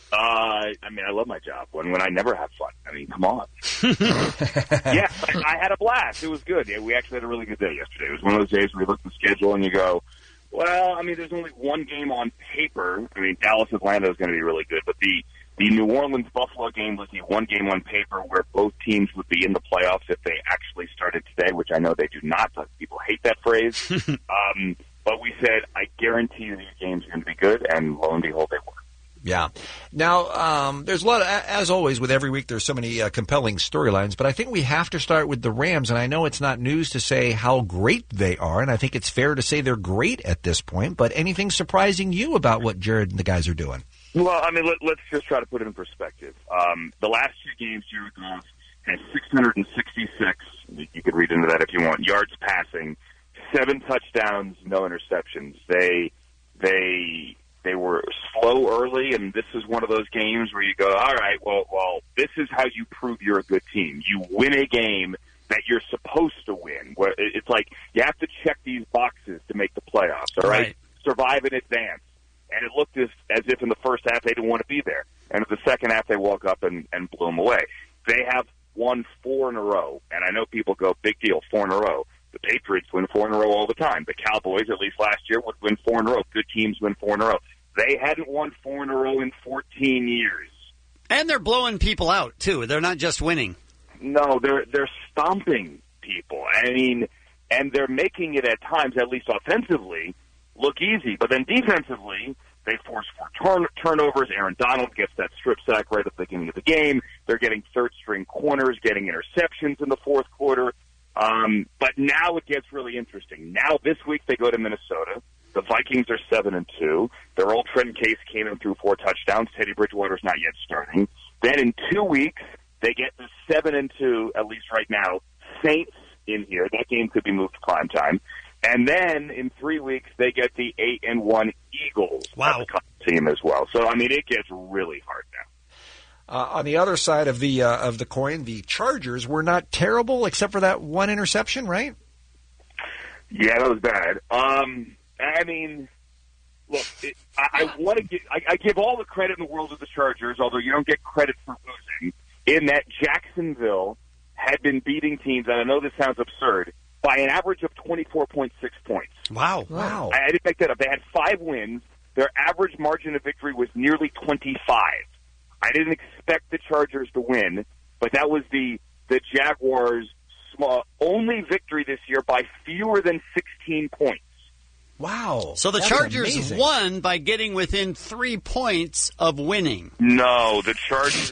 I mean, I love my job when I never have fun. I mean, come on. Yeah, I had a blast. It was good. Yeah, we actually had a really good day yesterday. It was one of those days where you look at the schedule and you go, well, I mean, there's only one game on paper. I mean, Dallas-Atlanta is going to be really good, but the New Orleans-Buffalo game was the one game on paper where both teams would be in the playoffs if they actually started today, which I know they do not, but people hate that phrase. But we said, I guarantee you these games are going to be good, and lo and behold, they were. Yeah. Now, there's a lot, as always, with every week, there's so many compelling storylines, but I think we have to start with the Rams, and I know it's not news to say how great they are, and I think it's fair to say they're great at this point, but anything surprising you about what Jared and the guys are doing? Well, I mean, let's just try to put it in perspective. The last two games, Jared Goff had 666, you could read into that if you want, yards passing, 7 touchdowns, no interceptions. They were slow early, and this is one of those games where you go, all right, well, this is how you prove you're a good team. You win a game that you're supposed to win. Where it's like you have to check these boxes to make the playoffs, all right? Survive in advance. And it looked as if in the first half they didn't want to be there. And in the second half they woke up and blew them away. They have won 4 in a row. And I know people go, big deal, 4 in a row. The Patriots win 4 in a row all the time. The Cowboys, at least last year, would win 4 in a row. Good teams win 4 in a row. They hadn't won 4 in a row in 14 years. And they're blowing people out, too. They're not just winning. No, they're stomping people. I mean, and they're making it at times, at least offensively, look easy. But then defensively, They force 4 turnovers. Aaron Donald gets that strip sack right at the beginning of the game. They're getting third-string corners, getting interceptions in the fourth quarter. But now it gets really interesting. Now this week they go to Minnesota. The Vikings are 7-2. Their old friend Case Keenum threw 4 touchdowns. Teddy Bridgewater's not yet starting. Then in 2 weeks they get the 7-2, at least right now, Saints in here. That game could be moved to prime time. And then in 3 weeks they get the 8-1 Eagles team as well. So I mean, it gets really hard now. On the other side of the coin, the Chargers were not terrible except for that one interception, right? Yeah, that was bad. I mean, look, I want to give I give all the credit in the world to the Chargers, although you don't get credit for losing. In that Jacksonville had been beating teams, and I know this sounds absurd, by an average of 24.6 points. Wow. I didn't make that up. They had 5 wins. Their average margin of victory was nearly 25. I didn't expect the Chargers to win, but that was the Jaguars' only victory this year by fewer than 16 points. Wow. So the Chargers won by getting within 3 points of winning. No, the Chargers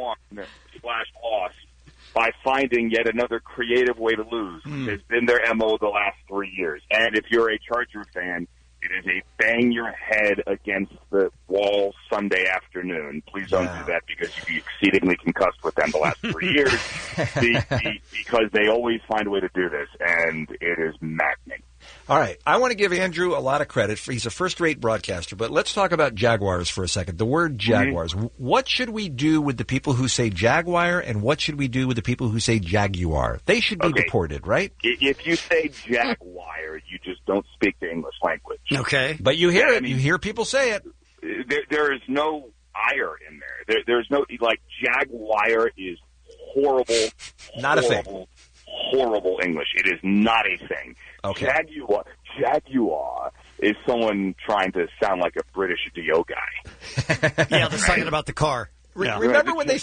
won/lost by finding yet another creative way to lose. It's been their MO the last 3 years. And if you're a Charger fan, it is a bang your head against the wall Sunday afternoon. Please don't do that because you'd be exceedingly concussed with them the last 3 years because they always find a way to do this, and it is maddening. All right. I want to give Andrew a lot of credit. He's a first-rate broadcaster, but let's talk about Jaguars for a second. The word Jaguars. What should we do with the people who say Jaguar, and what should we do with the people who say Jaguar? They should be deported, right? If you say Jaguar, you just don't speak the English language. Okay. But you hear it. You hear people say it. There is no ire in there. There's no, like, Jaguar is horrible. Not a thing. Horrible English. It is not a thing. Okay. Jaguar is someone trying to sound like a British Dio guy. Yeah, they're talking about the car. Yeah. Remember when they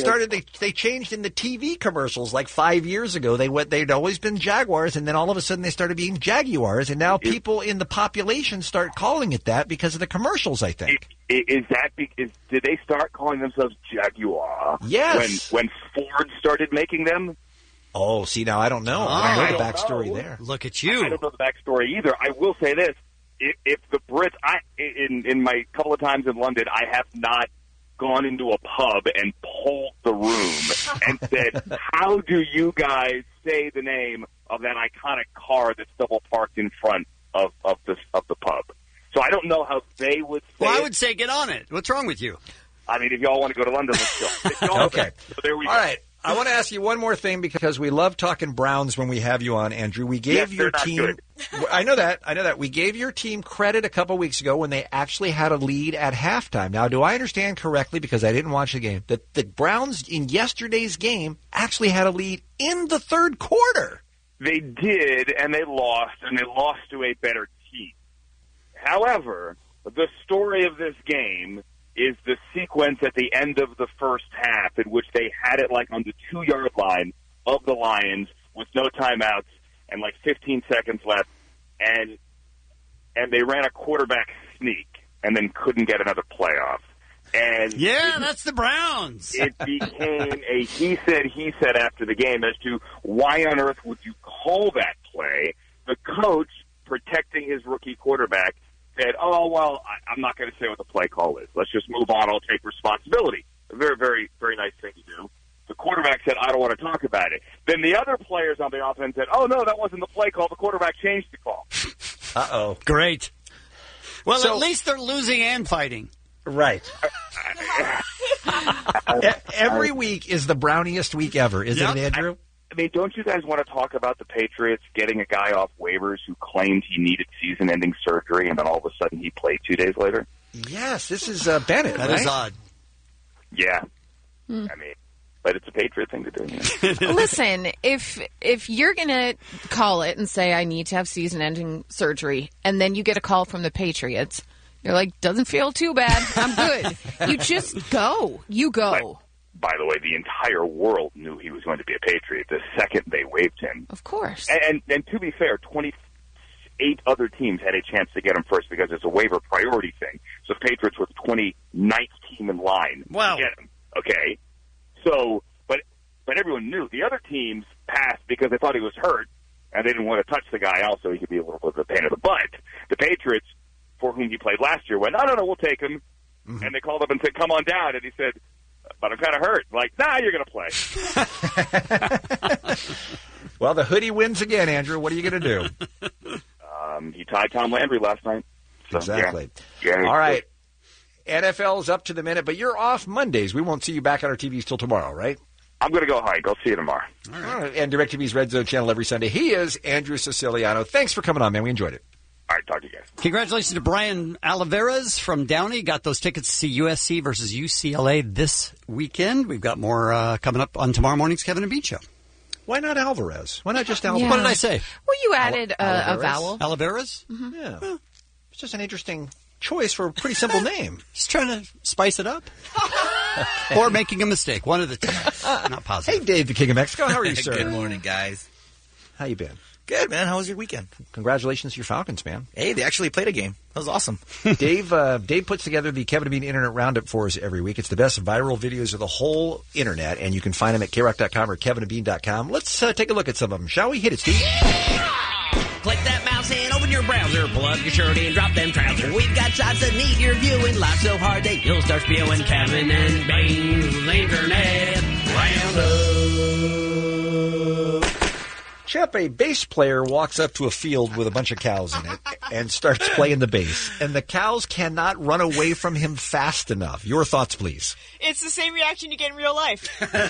changed in the TV commercials like 5 years ago. They'd always been Jaguars, and then all of a sudden they started being Jaguars, and now people in the population start calling it that because of the commercials, I think. Did they start calling themselves Jaguar? Yes. When Ford started making them? Oh, see, now I don't know. I don't know the backstory there. Look at you. I don't know the backstory either. I will say this. If the Brits, in my couple of times in London, I have not gone into a pub and polled the room and said, how do you guys say the name of that iconic car that's double parked in front of the pub? So I don't know how they would say I would say get on it. What's wrong with you? I mean, if y'all want to go to London, let's go. Okay. So there we go. All right. I want to ask you one more thing because we love talking Browns when we have you on, Andrew. We gave your team. I know that. We gave your team credit a couple weeks ago when they actually had a lead at halftime. Now, do I understand correctly, because I didn't watch the game, that the Browns in yesterday's game actually had a lead in the third quarter? They did, and they lost to a better team. However, the story of this game is the sequence at the end of the first half in which they had it like on the 2-yard line of the Lions with no timeouts and like 15 seconds left, and they ran a quarterback sneak and then couldn't get another playoff. And that's the Browns. It became a he said after the game as to why on earth would you call that play. The coach, protecting his rookie quarterback, said, oh, well, I'm not going to say what the play call is. Let's just move on. I'll take responsibility. A very, very, very nice thing to do. The quarterback said, I don't want to talk about it. Then the other players on the offense said, oh, no, that wasn't the play call. The quarterback changed the call. Uh-oh. Great. Well, at least they're losing and fighting. Right. Every week is the browniest week ever, isn't it, Andrew? I mean, don't you guys want to talk about the Patriots getting a guy off waivers who claimed he needed season-ending surgery, and then all of a sudden he played 2 days later? Yes, this is Bennett, That is odd. Yeah. I mean, but it's a Patriot thing to do. Listen, if you're going to call it and say I need to have season-ending surgery, and then you get a call from the Patriots, you're like, doesn't feel too bad. I'm good. You just go. You go. By the way, the entire world knew he was going to be a Patriot the second they waived him. Of course. And to be fair, 8 other teams had a chance to get him first because it's a waiver priority thing. So the Patriots were the 29th team in line to get him. Okay? So, but everyone knew. The other teams passed because they thought he was hurt, and they didn't want to touch the guy also. He could be a little bit of a pain in the butt. The Patriots, for whom he played last year, went, no, we'll take him. Mm-hmm. And they called up and said, come on down. And he said, but I'm kind of hurt. Like, nah, you're going to play. Well, the hoodie wins again, Andrew. What are you going to do? He tied Tom Landry last night. So, Exactly. Yeah, all right. NFL's up to the minute, but you're off Mondays. We won't see you back on our TVs till tomorrow, right? I'm going to go hike. I'll see you tomorrow. All right. And DirecTV's Red Zone channel every Sunday. He is Andrew Siciliano. Thanks for coming on, man. We enjoyed it. All right. Talk to you guys. Congratulations to Brian Oliveras from Downey. Got those tickets to see USC versus UCLA this weekend. We've got more coming up on tomorrow morning's Kevin and Bean Show. Why not Alvarez? Why not just Alvarez? What did I say? Well, you added a vowel. Oliveras? Mm-hmm. Yeah. Well, it's just an interesting choice for a pretty simple name. Just trying to spice it up. Or making a mistake. One of the two. Not positive. Hey, Dave, the King of Mexico. How are you, sir? Good morning, guys. How you been? Good, man. How was your weekend? Congratulations to your Falcons, man. Hey, they actually played a game. That was awesome. Dave puts together the Kevin and Bean Internet Roundup for us every week. It's the best viral videos of the whole Internet, and you can find them at krock.com or kevinandbean.com. Let's take a look at some of them. Shall we? Hit it, Steve. Click that mouse and open your browser. Pull up your shirt and drop them trousers. We've got shots that need your viewing. Laugh so hard that you'll start spewing. Kevin and Bean's Internet Roundup. Chip, a bass player walks up to a field with a bunch of cows in it and starts playing the bass, and the cows cannot run away from him fast enough. Your thoughts, please. It's the same reaction you get in real life.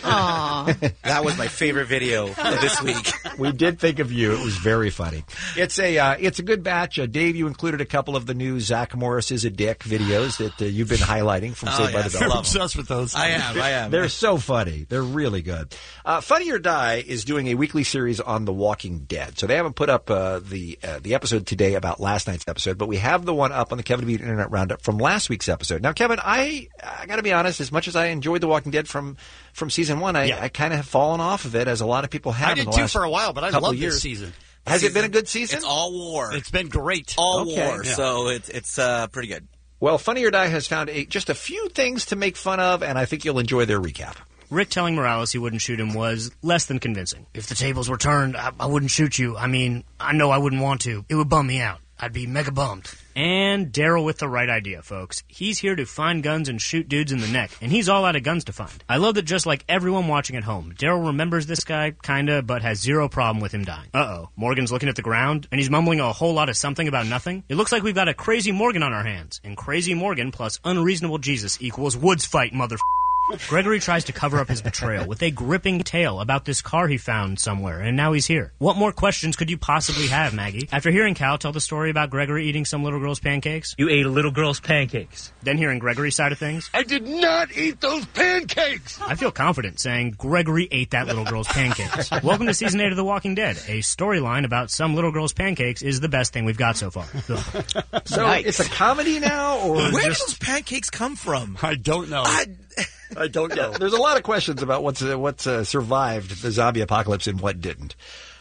Aww. That was my favorite video of this week. We did think of you. It was very funny. It's a good batch. Dave, you included a couple of the new Zach Morris is a Dick videos that you've been highlighting from Saved by the Bell. I'm obsessed with those. I am. They're so funny. They're really good. Funny or Die is doing a weekly series on The Walking Dead. So they haven't put up the episode today about last night's episode, but we have the one up on the Kevin and Bean Internet Roundup from last week's episode. Now, Kevin, I got to be honest, as much as I enjoyed The Walking Dead from season one, I kind of have fallen off of it, as a lot of people have. I did in the too last for a while, but I love this season. Has it been a good season? It's all war. It's been great. All war, so it's pretty good. Well, Funny or Die has found just a few things to make fun of, and I think you'll enjoy their recap. Rick telling Morales he wouldn't shoot him was less than convincing. If the tables were turned, I wouldn't shoot you. I mean, I know I wouldn't want to. It would bum me out. I'd be mega bummed. And Daryl with the right idea, folks. He's here to find guns and shoot dudes in the neck, and he's all out of guns to find. I love that just like everyone watching at home, Daryl remembers this guy, kinda, but has zero problem with him dying. Uh-oh. Morgan's looking at the ground, and he's mumbling a whole lot of something about nothing. It looks like we've got a crazy Morgan on our hands, and crazy Morgan plus unreasonable Jesus equals Woods fight, mother. Gregory tries to cover up his betrayal with a gripping tale about this car he found somewhere, and now he's here. What more questions could you possibly have, Maggie? After hearing Cal tell the story about Gregory eating some little girl's pancakes. You ate a little girl's pancakes. Then hearing Gregory's side of things. I did not eat those pancakes! I feel confident saying Gregory ate that little girl's pancakes. Welcome to Season 8 of The Walking Dead. A storyline about some little girl's pancakes is the best thing we've got so far. So it's a comedy now, or where just... did those pancakes come from? I don't know. I don't know. There's a lot of questions about what's survived the zombie apocalypse and what didn't.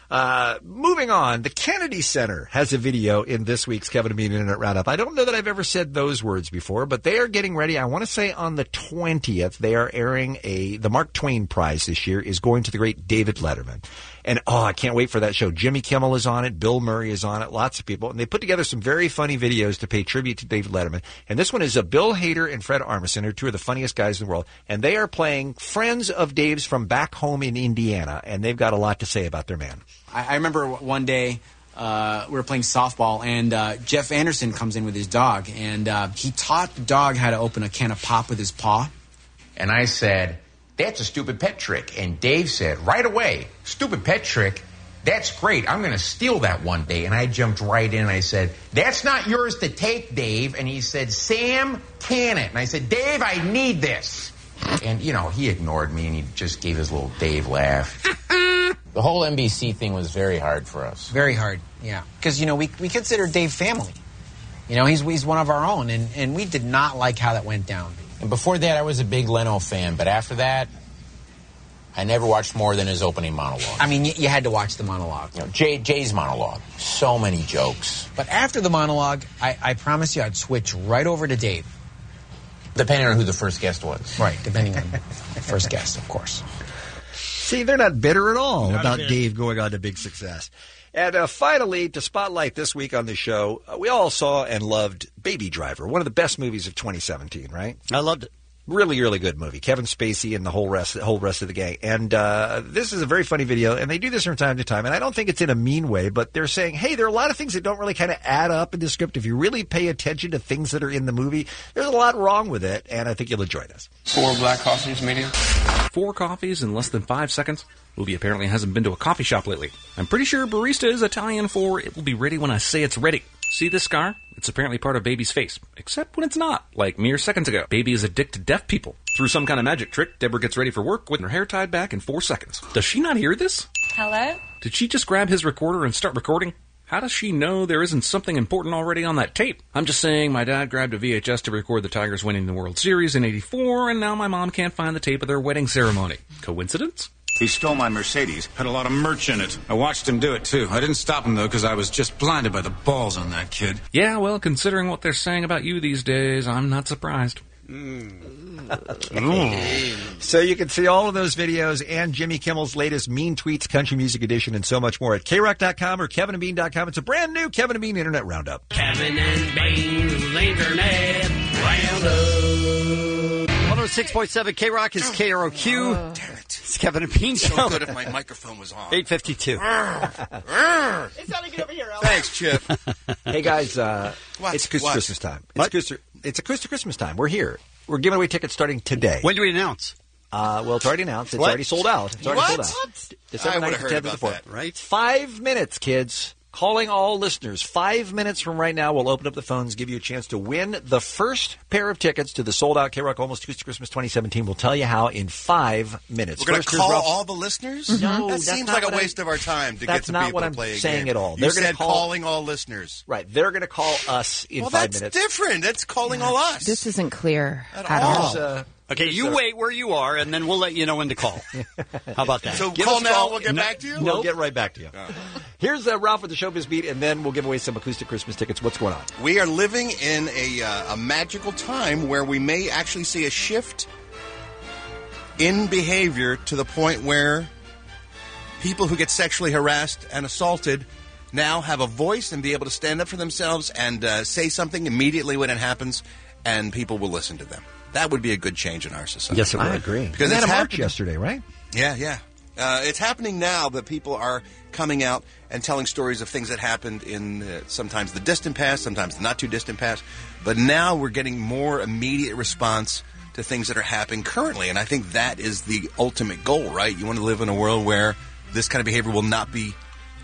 Moving on, the Kennedy Center has a video in this week's Kevin and Bean Internet Roundup. I don't know that I've ever said those words before, but they are getting ready. I want to say on the 20th, they are airing the Mark Twain Prize this year is going to the great David Letterman. And, I can't wait for that show. Jimmy Kimmel is on it. Bill Murray is on it. Lots of people. And they put together some very funny videos to pay tribute to David Letterman. And this one is Bill Hader and Fred Armisen, are two of the funniest guys in the world. And they are playing friends of Dave's from back home in Indiana. And they've got a lot to say about their man. I remember one day we were playing softball, and Jeff Anderson comes in with his dog. And he taught the dog how to open a can of pop with his paw. And I said, "That's a stupid pet trick." And Dave said, right away, "Stupid pet trick? That's great. I'm going to steal that one day." And I jumped right in and I said, "That's not yours to take, Dave." And he said, "Sam, can it?" And I said, "Dave, I need this." And, he ignored me and he just gave his little Dave laugh. The whole NBC thing was very hard for us. Very hard, yeah. Because, we consider Dave family. He's one of our own, and we did not like how that went down. And before that, I was a big Leno fan, but after that, I never watched more than his opening monologue. I mean, you had to watch the monologue. You know, Jay's monologue. So many jokes. But after the monologue, I promise you I'd switch right over to Dave. Depending on who the first guest was. Right, depending on the first guest, of course. See, they're not bitter at all Not about a bit. Dave going on to big success. And finally, to spotlight this week on the show, we all saw and loved Baby Driver, one of the best movies of 2017, right? I loved it. Really, really good movie. Kevin Spacey and the whole rest of the gang. And this is a very funny video, and they do this from time to time. And I don't think it's in a mean way, but they're saying, hey, there are a lot of things that don't really kind of add up in the script. If you really pay attention to things that are in the movie, there's a lot wrong with it, and I think you'll enjoy this. 4 black coffees, medium. 4 coffees in less than 5 seconds? Movie apparently hasn't been to a coffee shop lately. I'm pretty sure barista is Italian for it will be ready when I say it's ready. See this scar? It's apparently part of Baby's face. Except when it's not, like mere seconds ago. Baby is a dick to deaf people. Through some kind of magic trick, Deborah gets ready for work with her hair tied back in 4 seconds. Does she not hear this? Hello? Did she just grab his recorder and start recording? How does she know there isn't something important already on that tape? I'm just saying my dad grabbed a VHS to record the Tigers winning the World Series in '84, and now my mom can't find the tape of their wedding ceremony. Coincidence? He stole my Mercedes. Had a lot of merch in it. I watched him do it, too. I didn't stop him, though, because I was just blinded by the balls on that kid. Yeah, well, considering what they're saying about you these days, I'm not surprised. So you can see all of those videos and Jimmy Kimmel's latest Mean Tweets Country Music Edition and so much more at KROC.com or KevinandBean.com. It's a brand new Kevin and Bean Internet Roundup. Kevin and Bean's Internet Roundup. 106.7 K-Rock is KROQ. Damn it. It's Kevin and Bean Show. So good if my microphone was on. 8:52. It's not good over here, Al. Thanks, Chip. Hey, guys, it's Christmas time. It's a Christmas time. We're here. We're giving away tickets starting today. When do we announce? Well, it's already announced. It's What? already sold out. It's already sold out. December I would've 9th, heard 10th, about and 4th. that. Right. 5 minutes, kids. Calling all listeners. 5 minutes from right now, we'll open up the phones, give you a chance to win the first pair of tickets to the sold-out K-Rock Almost Acoustic Christmas 2017. We'll tell you how in 5 minutes. We're going to First is call Ralph- all the listeners? No, that that's seems not like a what waste of our time to get that's some not people what to I'm play a saying game. at all. You They're gonna said call- calling all listeners. Right. They're going to call us in 5 minutes. That's different. That's calling all us. This isn't clear At at all. all. Okay, you wait where you are, and then we'll let you know when to call. How about that? So Give call us a now, call. we'll get back to you? We'll get right back to you. Here's Ralph with the Showbiz Beat, and then we'll give away some acoustic Christmas tickets. What's going on? We are living in a magical time where we may actually see a shift in behavior to the point where people who get sexually harassed and assaulted now have a voice and be able to stand up for themselves and say something immediately when it happens, and people will listen to them. That would be a good change in our society. Yes, it would. I agree. Because they had it's a march happening. yesterday, right? Yeah. It's happening now that people are coming out and telling stories of things that happened in sometimes the distant past, sometimes the not too distant past. But now we're getting more immediate response to things that are happening currently. And I think that is the ultimate goal, right? You want to live in a world where this kind of behavior will not be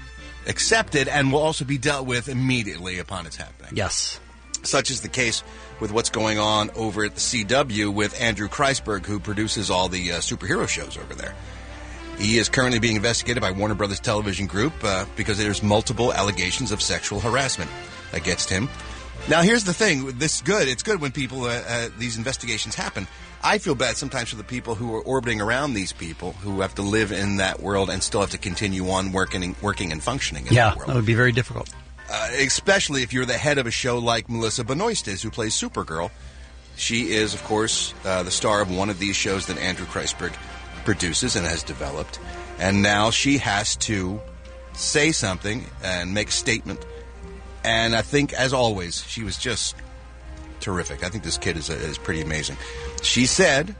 accepted and will also be dealt with immediately upon its happening. Yes. Such is the case with what's going on over at the CW with Andrew Kreisberg, who produces all the superhero shows over there. He is currently being investigated by Warner Brothers Television Group because there's multiple allegations of sexual harassment against him. Now, here's the thing. This is good. It's good when people, these investigations happen. I feel bad sometimes for the people who are orbiting around these people who have to live in that world and still have to continue on working and functioning in that world. That would be very difficult. Especially if you're the head of a show like Melissa Benoist is, who plays Supergirl. She is, of course, the star of one of these shows that Andrew Kreisberg produces and has developed. And now she has to say something and make a statement. And I think, as always, she was just terrific. I think this kid is pretty amazing. She said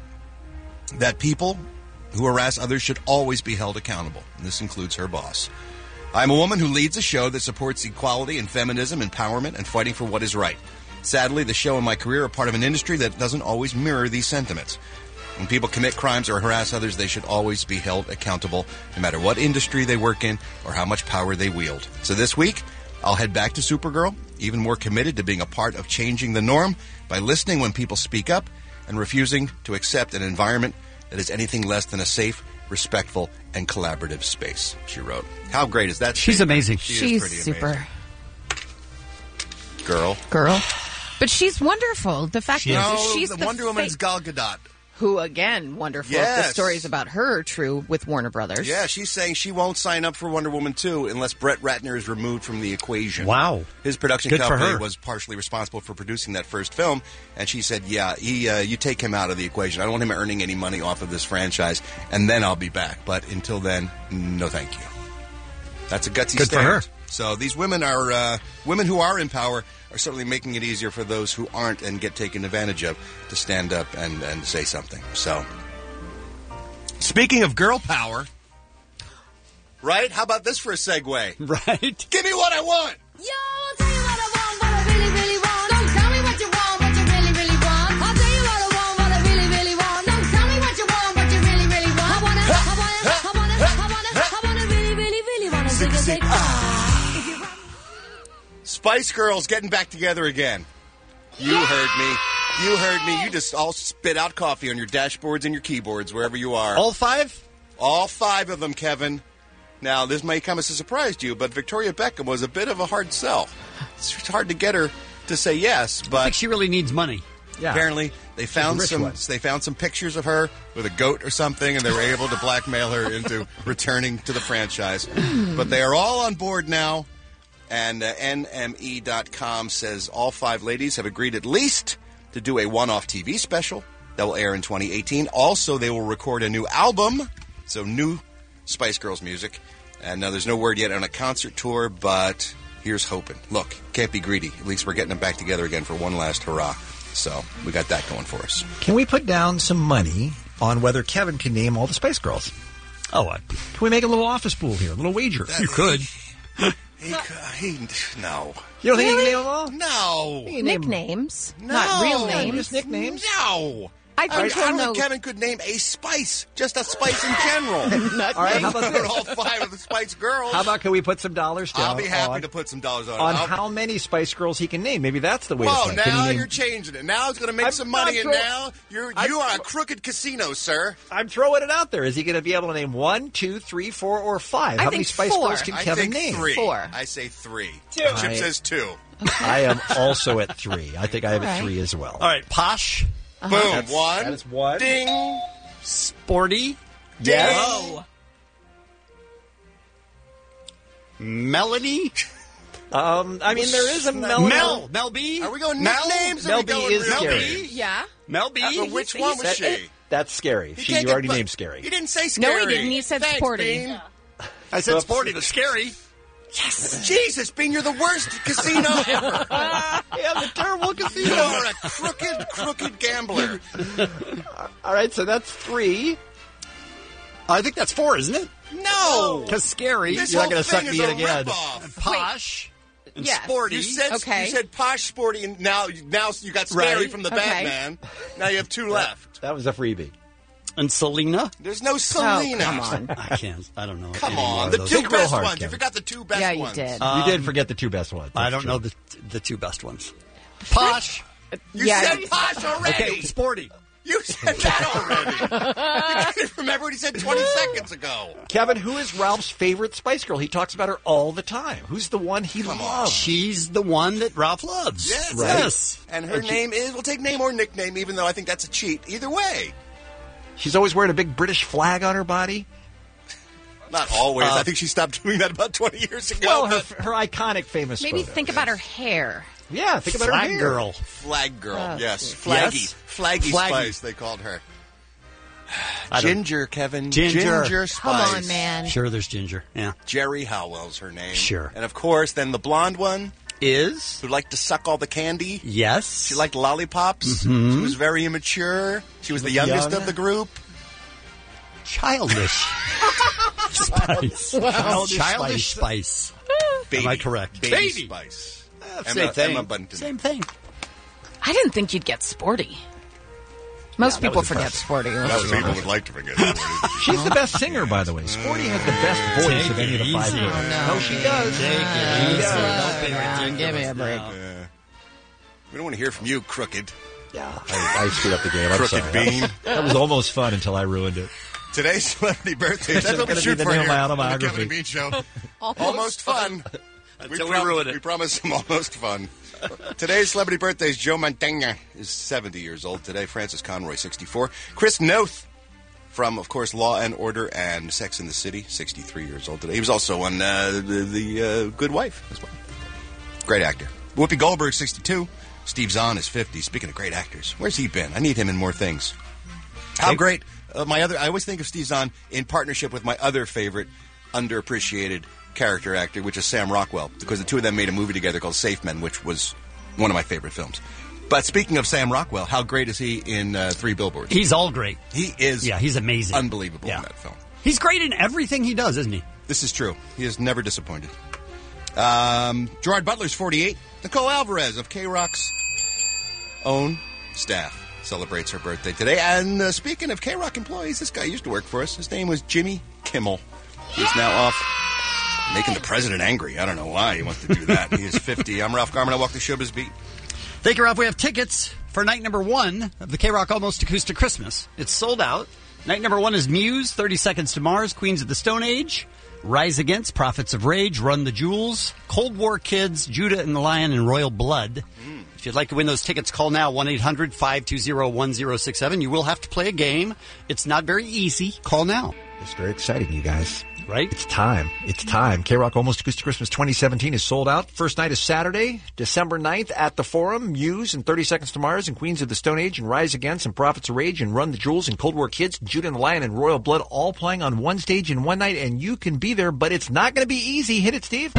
that people who harass others should always be held accountable. And this includes her boss. I'm a woman who leads a show that supports equality and feminism, empowerment, and fighting for what is right. Sadly, the show and my career are part of an industry that doesn't always mirror these sentiments. When people commit crimes or harass others, they should always be held accountable, no matter what industry they work in or how much power they wield. So this week, I'll head back to Supergirl, even more committed to being a part of changing the norm by listening when people speak up and refusing to accept an environment that is anything less than a safe, respectful, and collaborative space, she wrote. How great is that? She's amazing. She's pretty super. amazing. Girl. But she's wonderful. The fact that she's the the Wonder Woman fa- is Gal Gadot. Who, again, wonderful. If Yes. the stories about her are true with Warner Brothers. Yeah, she's saying she won't sign up for Wonder Woman 2 unless Brett Ratner is removed from the equation. Wow. His production Good for company her. was partially responsible for producing that first film, and she said, you take him out of the equation. I don't want him earning any money off of this franchise, and then I'll be back. But until then, no thank you. That's a gutsy Good for stand. her. So these women are women who are in power are certainly making it easier for those who aren't and get taken advantage of to stand up and say something. So, speaking of girl power, right? How about this for a segue? Right. Give me what I want. Yo, I'll tell you what I want, what I really, really want. Don't tell me what you want, what you really, really want. I'll tell you what I want, what I really, really want. Don't tell me what you want, what you really, really want. I wanna really, really, really wanna zig a zig. Spice Girls getting back together again. You heard me. You heard me. You just all spit out coffee on your dashboards and your keyboards, wherever you are. All 5? All 5 of them, Kevin. Now, this may come as a surprise to you, but Victoria Beckham was a bit of a hard sell. It's hard to get her to say yes, but I think she really needs money. Yeah. Apparently, they found rich some. one. They found some pictures of her with a goat or something, and they were able to blackmail her into returning to the franchise. But they are all on board now, and NME.com says all 5 ladies have agreed at least to do a one-off TV special that will air in 2018. Also, they will record a new album, so new Spice Girls music. And there's no word yet on a concert tour, but here's hoping. Look, can't be greedy. At least we're getting them back together again for one last hurrah. So we got that going for us. Can we put down some money on whether Kevin can name all the Spice Girls? Oh, Can we make a little office pool here, a little wager? You could. No. You don't think you can name them all? No. Nicknames, No. not real names. Just nicknames? No. I think I don't he'll think know. Kevin could name a spice, just a spice in general. All right, how about this? All 5 of the Spice Girls. How about can we put some dollars down? I'll be happy on, to put some dollars on on it. how many Spice Girls he can name. Maybe that's the way to Whoa, play. Can he now name- you're changing it. Now it's going to make I'm some not money, and sure- now you are a crooked casino, sir. I'm throwing it out there. Is he going to be able to name 1, 2, 3, 4, or 5? I How many think Spice 4. Girls can I Kevin think name? 3. 4. I say 3. 2. Chip says 2. I am also at 3. I think I have All at right. 3 as well. All right, Posh, Boom. That's- 1. that is 1. Ding. Sporty, Yes. Whoa. Melody, I mean, there is a melody. Mel B. Are we going Mel? nicknames? or Mel are we B going is real scary. names? Yeah. Mel B. But which one was she? That's scary. You She, can't you get- already but named Scary. You didn't say No, scary. he didn't. He said Thanks, sporty. Bean. I said Oops. sporty, but scary. Yes. Jesus, Bean, you're the worst casino ever. Yeah, the terrible You casino. are a crooked gambler. All right, so that's 3. I think that's 4, isn't it? No. Because scary, This You're not whole gonna suck thing me is in a again. rip-off. Posh, and Yes. sporty. You said Okay. you said posh, sporty, and now you got scary Right. from the Okay. Batman. Now you have 2 left. That was a freebie. And Selena. There's no Selena. Oh, come on. I can't. I don't know. Come any more on, of the those. 2 Think real best hard, ones. You Kevin. forgot the 2 best Yeah, you ones. did. You did forget the 2 best ones. I That's don't true. know the 2 best ones. Posh. You Yeah. said posh already. Okay, sporty. You said that already. You didn't remember what he said 20 seconds ago. Kevin, who is Ralph's favorite Spice Girl? He talks about her all the time. Who's the one he loves? She's the one that Ralph loves. Yes. Right. Yes. And her name is, we'll take name or nickname, even though I think that's a cheat. Either way. She's always wearing a big British flag on her body. Not always. I think she stopped doing that about 20 years ago. Well, but her iconic famous Maybe photo. think about her hair. Yeah, think about her Flag hair. girl. Flag girl, Oh, yes. geez. Flaggy. Yes. Flaggy Flaggy. Spice, they called her. I don't- Ginger, Kevin. Ginger. Spice. Come on, man. Sure, there's Ginger. Yeah. Jerry Howell's her name. Sure. And of course, then the blonde one Is? who liked to suck all the candy. Yes. She liked lollipops. Mhm. She was very immature. She was the youngest young. of the group. Childish. Spice. Childish Spice. Baby. Am I correct? Baby Spice. Same thing. Emma Bunton. Same thing. I didn't think you'd get sporty. Most people forget sporty. Most people would like to forget that. She's the best singer, by the way. Sporty has the best voice Take of any of the it 5 easy. girls. No, she does. Take it She easy. does. Don't be ridiculous Give me a break. now. We don't want to hear from you, crooked. Yeah, I screwed up the game. I'm Crooked sorry. bean. That was almost fun until I ruined it. Today's celebrity birthdays. That's It's what we gonna shoot be the for new here on the autobiography. Kevin and Bean Show. Almost fun. Until we ruin it. We promise some almost fun. Today's celebrity birthdays. Joe Mantegna is 70 years old today. Francis Conroy, 64. Chris Noth from, of course, Law and Order and Sex and the City, 63 years old today. He was also on the Good Wife as well. Great actor. Whoopi Goldberg, 62. Steve Zahn is 50. Speaking of great actors, where's he been? I need him in more things. How great. I always think of Steve Zahn in partnership with my other favorite underappreciated character actor, which is Sam Rockwell, because the two of them made a movie together called Safe Men, which was one of my favorite films. But speaking of Sam Rockwell, how great is he in Three Billboards? He's all great. He is. Yeah, he's amazing. Unbelievable in that film. He's great in everything he does, isn't he? This is true. He is never disappointed. Gerard Butler's 48. Nicole Alvarez of K-Rock's own staff celebrates her birthday today. And speaking of K-Rock employees, this guy used to work for us. His name was Jimmy Kimmel. He's now off making the president angry. I don't know why he wants to do that. He is 50. I'm Ralph Garman. I walk the showbiz beat. Thank you, Ralph. We have tickets for night number 1 of the K-Rock Almost Acoustic Christmas. It's sold out. Night number 1 is Muse, 30 Seconds to Mars, Queens of the Stone Age, Rise Against, Prophets of Rage, Run the Jewels, Cold War Kids, Judah and the Lion, and Royal Blood. If you'd like to win those tickets, call now, 1-800-520-1067. You will have to play a game. It's not very easy. Call now. It's very exciting, you guys. Right? It's time. It's time. K-Rock Almost Acoustic Christmas 2017 is sold out. First night is Saturday, December 9th at the Forum. Muse and 30 Seconds to Mars and Queens of the Stone Age and Rise Against and Prophets of Rage and Run the Jewels and Cold War Kids, Judah and the Lion and Royal Blood all playing on one stage in one night, and you can be there, but it's not going to be easy. Hit it, Steve.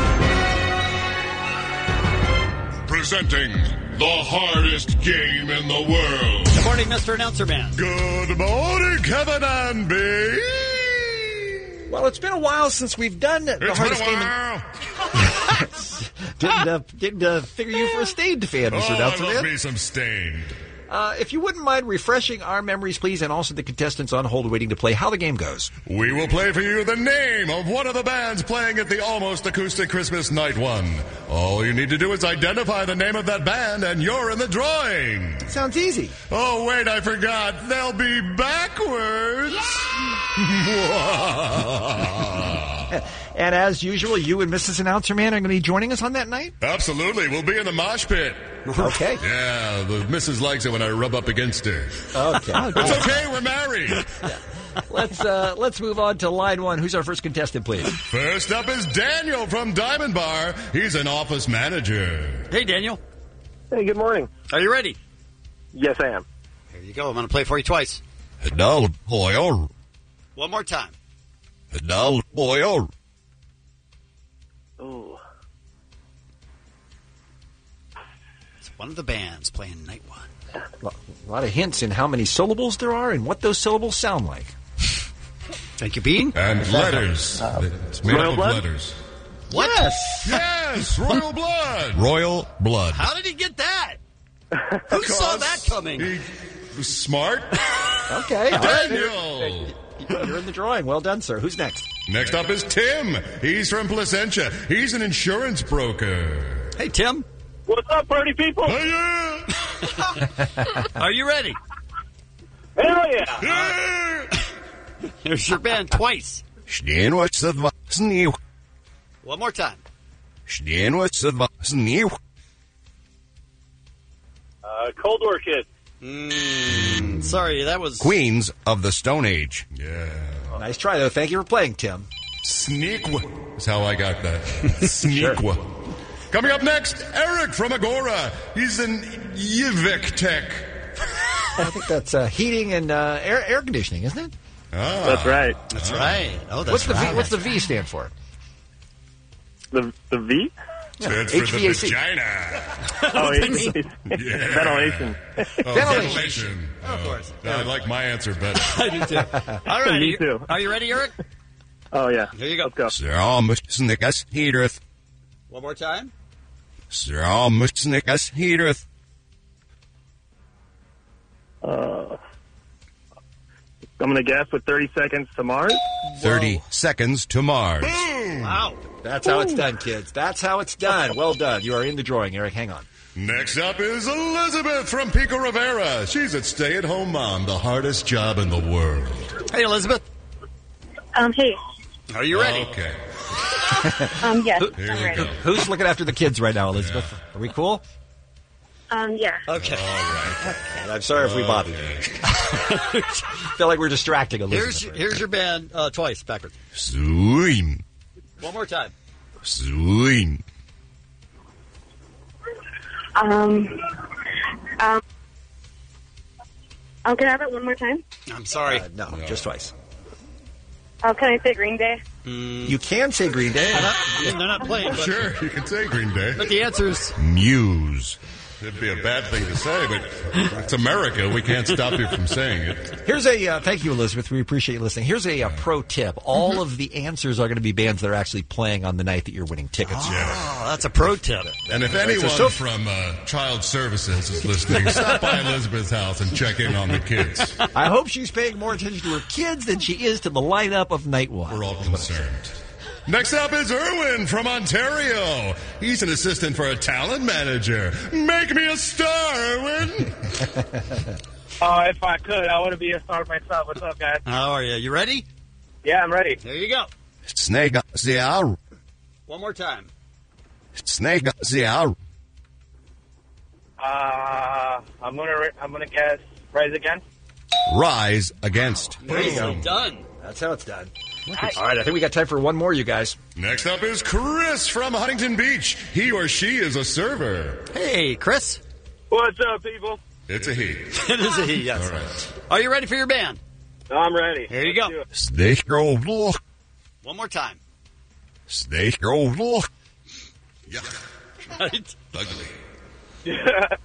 Presenting the hardest game in the world. Good morning, Mr. Announcer Man. Good morning, Kevin and B. Well, it's been a while since we've done the hardest game. Didn't figure you for a Stained fan, Mr. Announcer I love Man. me some Stained. If you wouldn't mind refreshing our memories, please, and also the contestants on hold waiting to play how the game goes. We will play for you the name of one of the bands playing at the Almost Acoustic Christmas Night 1. All you need to do is identify the name of that band, and you're in the drawing. Sounds easy. Oh, wait, I forgot. They'll be backwards. And as usual, you and Mrs. Announcer Man are going to be joining us on that night? Absolutely. We'll be in the mosh pit. Okay. Yeah, the missus likes it when I rub up against her. Okay. It's okay, we're married. Let's move on to line 1. Who's our first contestant, please? First up is Daniel from Diamond Bar. He's an office manager. Hey, Daniel. Hey, good morning. Are you ready? Yes, I am. Here you go. I'm going to play for you twice. No, boy. One more time. No, boy. Oh. It's one of the bands playing night 1. A lot of hints in how many syllables there are and what those syllables sound like. Thank you, Bean. And letters. It's made Royal up Blood? of letters. What? Yes, Royal Blood. Royal Blood. How did he get that? Who saw that coming? He was smart. Okay. all right. Daniel. You're in the drawing. Well done, sir. Who's next? Next up is Tim. He's from Placentia. He's an insurance broker. Hey, Tim. What's up, party people? Hey, yeah. Are you ready? Hell yeah. Here's your band twice. One more time. Cold War Kids. Sorry, that was... Queens of the Stone Age. Yeah. Nice try, though. Thank you for playing, Tim. Sneakwa is how I got that. Sneakwa. Sure. Coming up next, Eric from Agora. He's an Yivik tech. I think that's heating and air conditioning, isn't it? Ah. That's right. That's right. Oh, that's right. What's the V stand for? The V? Stands for the HVAC. vagina. Oh, Yeah. ventilation. Oh, ventilation. Of course. I like my answer better. I do too. All right. Me too. Are you ready, Eric? Oh, yeah. Here you go. Let's go. One more time. I'm going to guess with 30 seconds to Mars. 30 seconds to Mars. Wow. That's how it's done, kids. That's how it's done. Well done. You are in the drawing, Eric. Hang on. Next up is Elizabeth from Pico Rivera. She's a stay-at-home mom, the hardest job in the world. Hey, Elizabeth. Hey. Are you ready? Okay. Yes, Here I'm we ready. go. Who's looking after the kids right now, Elizabeth? Are we cool? Yeah. Okay. All right. I'm sorry if we bothered you. Feel like we're distracting Elizabeth. Here's your band twice, backward. Swing. One more time. Swing. Can I have it one more time? I'm sorry. No, just twice. Can I say Green Day? You can say Green Day. They're not playing. But, Sure, you can say Green Day. but the answer is Muse. It'd be a bad thing to say, but it's America. We can't stop you from saying it. Here's a thank you, Elizabeth. We appreciate you listening. Here's a pro tip. All of the answers are going to be bands that are actually playing on the night that you're winning tickets. oh, that's a pro tip. And if anyone from Child Services is listening, stop by Elizabeth's house and check in on the kids. I hope she's paying more attention to her kids than she is to the lineup of Night One. We're all concerned. Next up is Erwin from Ontario. He's an assistant for a talent manager. Make me a star, Erwin. If I could, I want to be a star myself. What's up, guys? How are you? You ready? Yeah, I'm ready. There you go. Snake the hour. One more time. Snake the hour. I'm gonna guess Rise Again. Rise against. There you go. Done. That's how it's done. All right, I think we got time for one more, you guys. Next up is Chris from Huntington Beach. He or she is a server. Hey, Chris. What's up, people? It's a he. It is a he, yes. All right. Are you ready for your band? I'm ready. Here you go. Snake look. One more time. Snake look. Right. Ugly.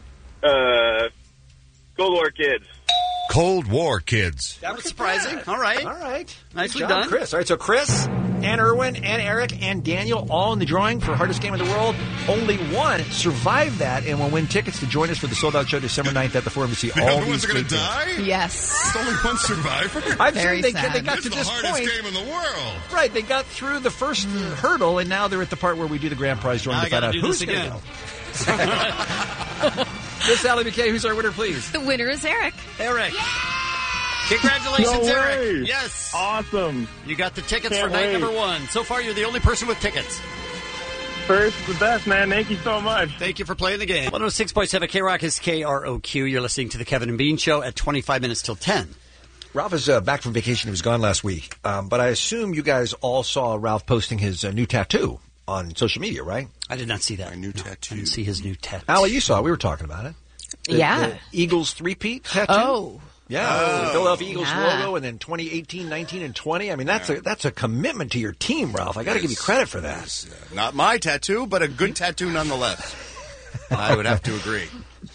Cold War Kids. Cold War Kids. That was surprising. All right. All right. Nicely Good job, done. Chris. All right, so Chris and Erwin and Eric and Daniel all in the drawing for Hardest Game in the World. Only one survived that and will win tickets to join us for the sold-out show December 9th at the Forum to see The all other these ones are going great to games. die? Yes. There's only one survivor? I'm Very saying they sad. got This to is the this hardest point. game in the world. Right, they got through the first hurdle, and now they're at the part where we do the grand prize drawing Now to I find gotta out do who's this going to again. go. Miss Sally McKay, who's our winner, please? The winner is Eric. Eric. Congratulations, No Eric. way. Yes. Awesome. You got the tickets Can't for night wait. number one. So far, you're the only person with tickets. First, the best, man. Thank you so much. Thank you for playing the game. 106.7 K-Rock is KROQ. You're listening to the Kevin and Bean Show at 25 minutes till 10. Ralph is back from vacation. He was gone last week. But I assume you guys all saw Ralph posting his new tattoo on social media, right? I did not see that. My new tattoo. I didn't see his new tattoo. Allie, you saw it. We were talking about it. The Eagles three-peat tattoo. Oh. Yeah, the Philadelphia Eagles Yeah. logo, and then 2018, 19, and 20. I mean, that's a commitment to your team, Ralph. I got to give you credit for that. Not my tattoo, but a good tattoo nonetheless. I would have to agree.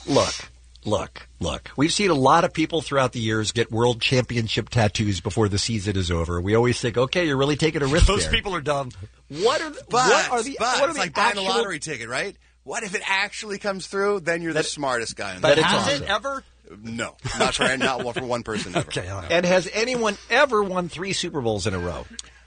Look. We've seen a lot of people throughout the years get world championship tattoos before the season is over. We always think, okay, you're really taking a risk Those there. people are dumb. What are the It's like buying a actual- lottery ticket, right? What if it actually comes through? Then you're the smartest guy in the But world. it's Has awesome. it ever? No, not for one person ever. Okay, all right. And has anyone ever won 3 Super Bowls in a row?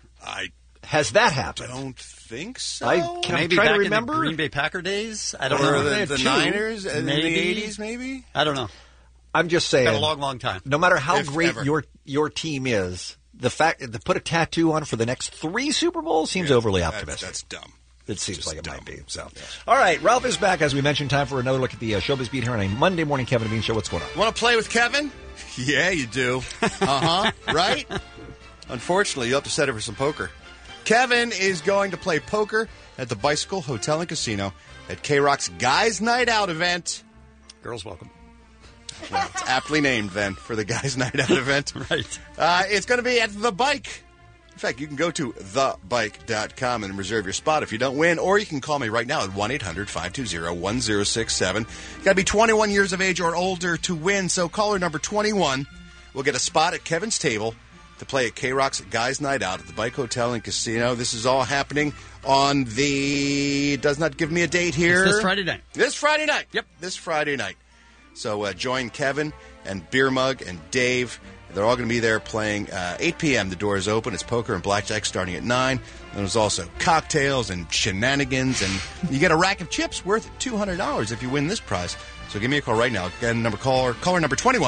Has that happened? Don't think so. I'm Maybe trying back to remember. in the Green Bay Packer days. I don't Or know. They the had 2. Niners in the Maybe. 80s, maybe? I don't know. I'm just saying. Been a long, long time. No matter how If great ever. your team is, the fact to put a tattoo on for the next 3 Super Bowls seems overly optimistic. That's dumb. It seems like it might be. So, all right, Ralph is back as we mentioned. Time for another look at the Showbiz Beat here on a Monday morning Kevin and Bean Show. What's going on? Want to play with Kevin? Yeah, you do. Right? Unfortunately, you'll have to set up for some poker. Kevin is going to play poker at the Bicycle Hotel and Casino at K-Rock's Guys Night Out event. Girls welcome. Well, it's aptly named then for the Guys Night Out event. Right. It's going to be at The Bike. In fact, you can go to thebike.com and reserve your spot if you don't win, or you can call me right now at 1-800-520-1067. You got to be 21 years of age or older to win, so caller number 21 will get a spot at Kevin's table to play at K-Rock's Guys Night Out at the Bike Hotel and Casino. This is all happening on the... does not give me a date here. It's this Friday night. This Friday night. Yep. This Friday night. So join Kevin and Beer Mug and Dave. They're all going to be there playing 8 p.m. The door is open. It's poker and blackjack starting at 9. And there's also cocktails and shenanigans. And you get a rack of chips worth $200 if you win this prize. So give me a call right now. Again, caller number 21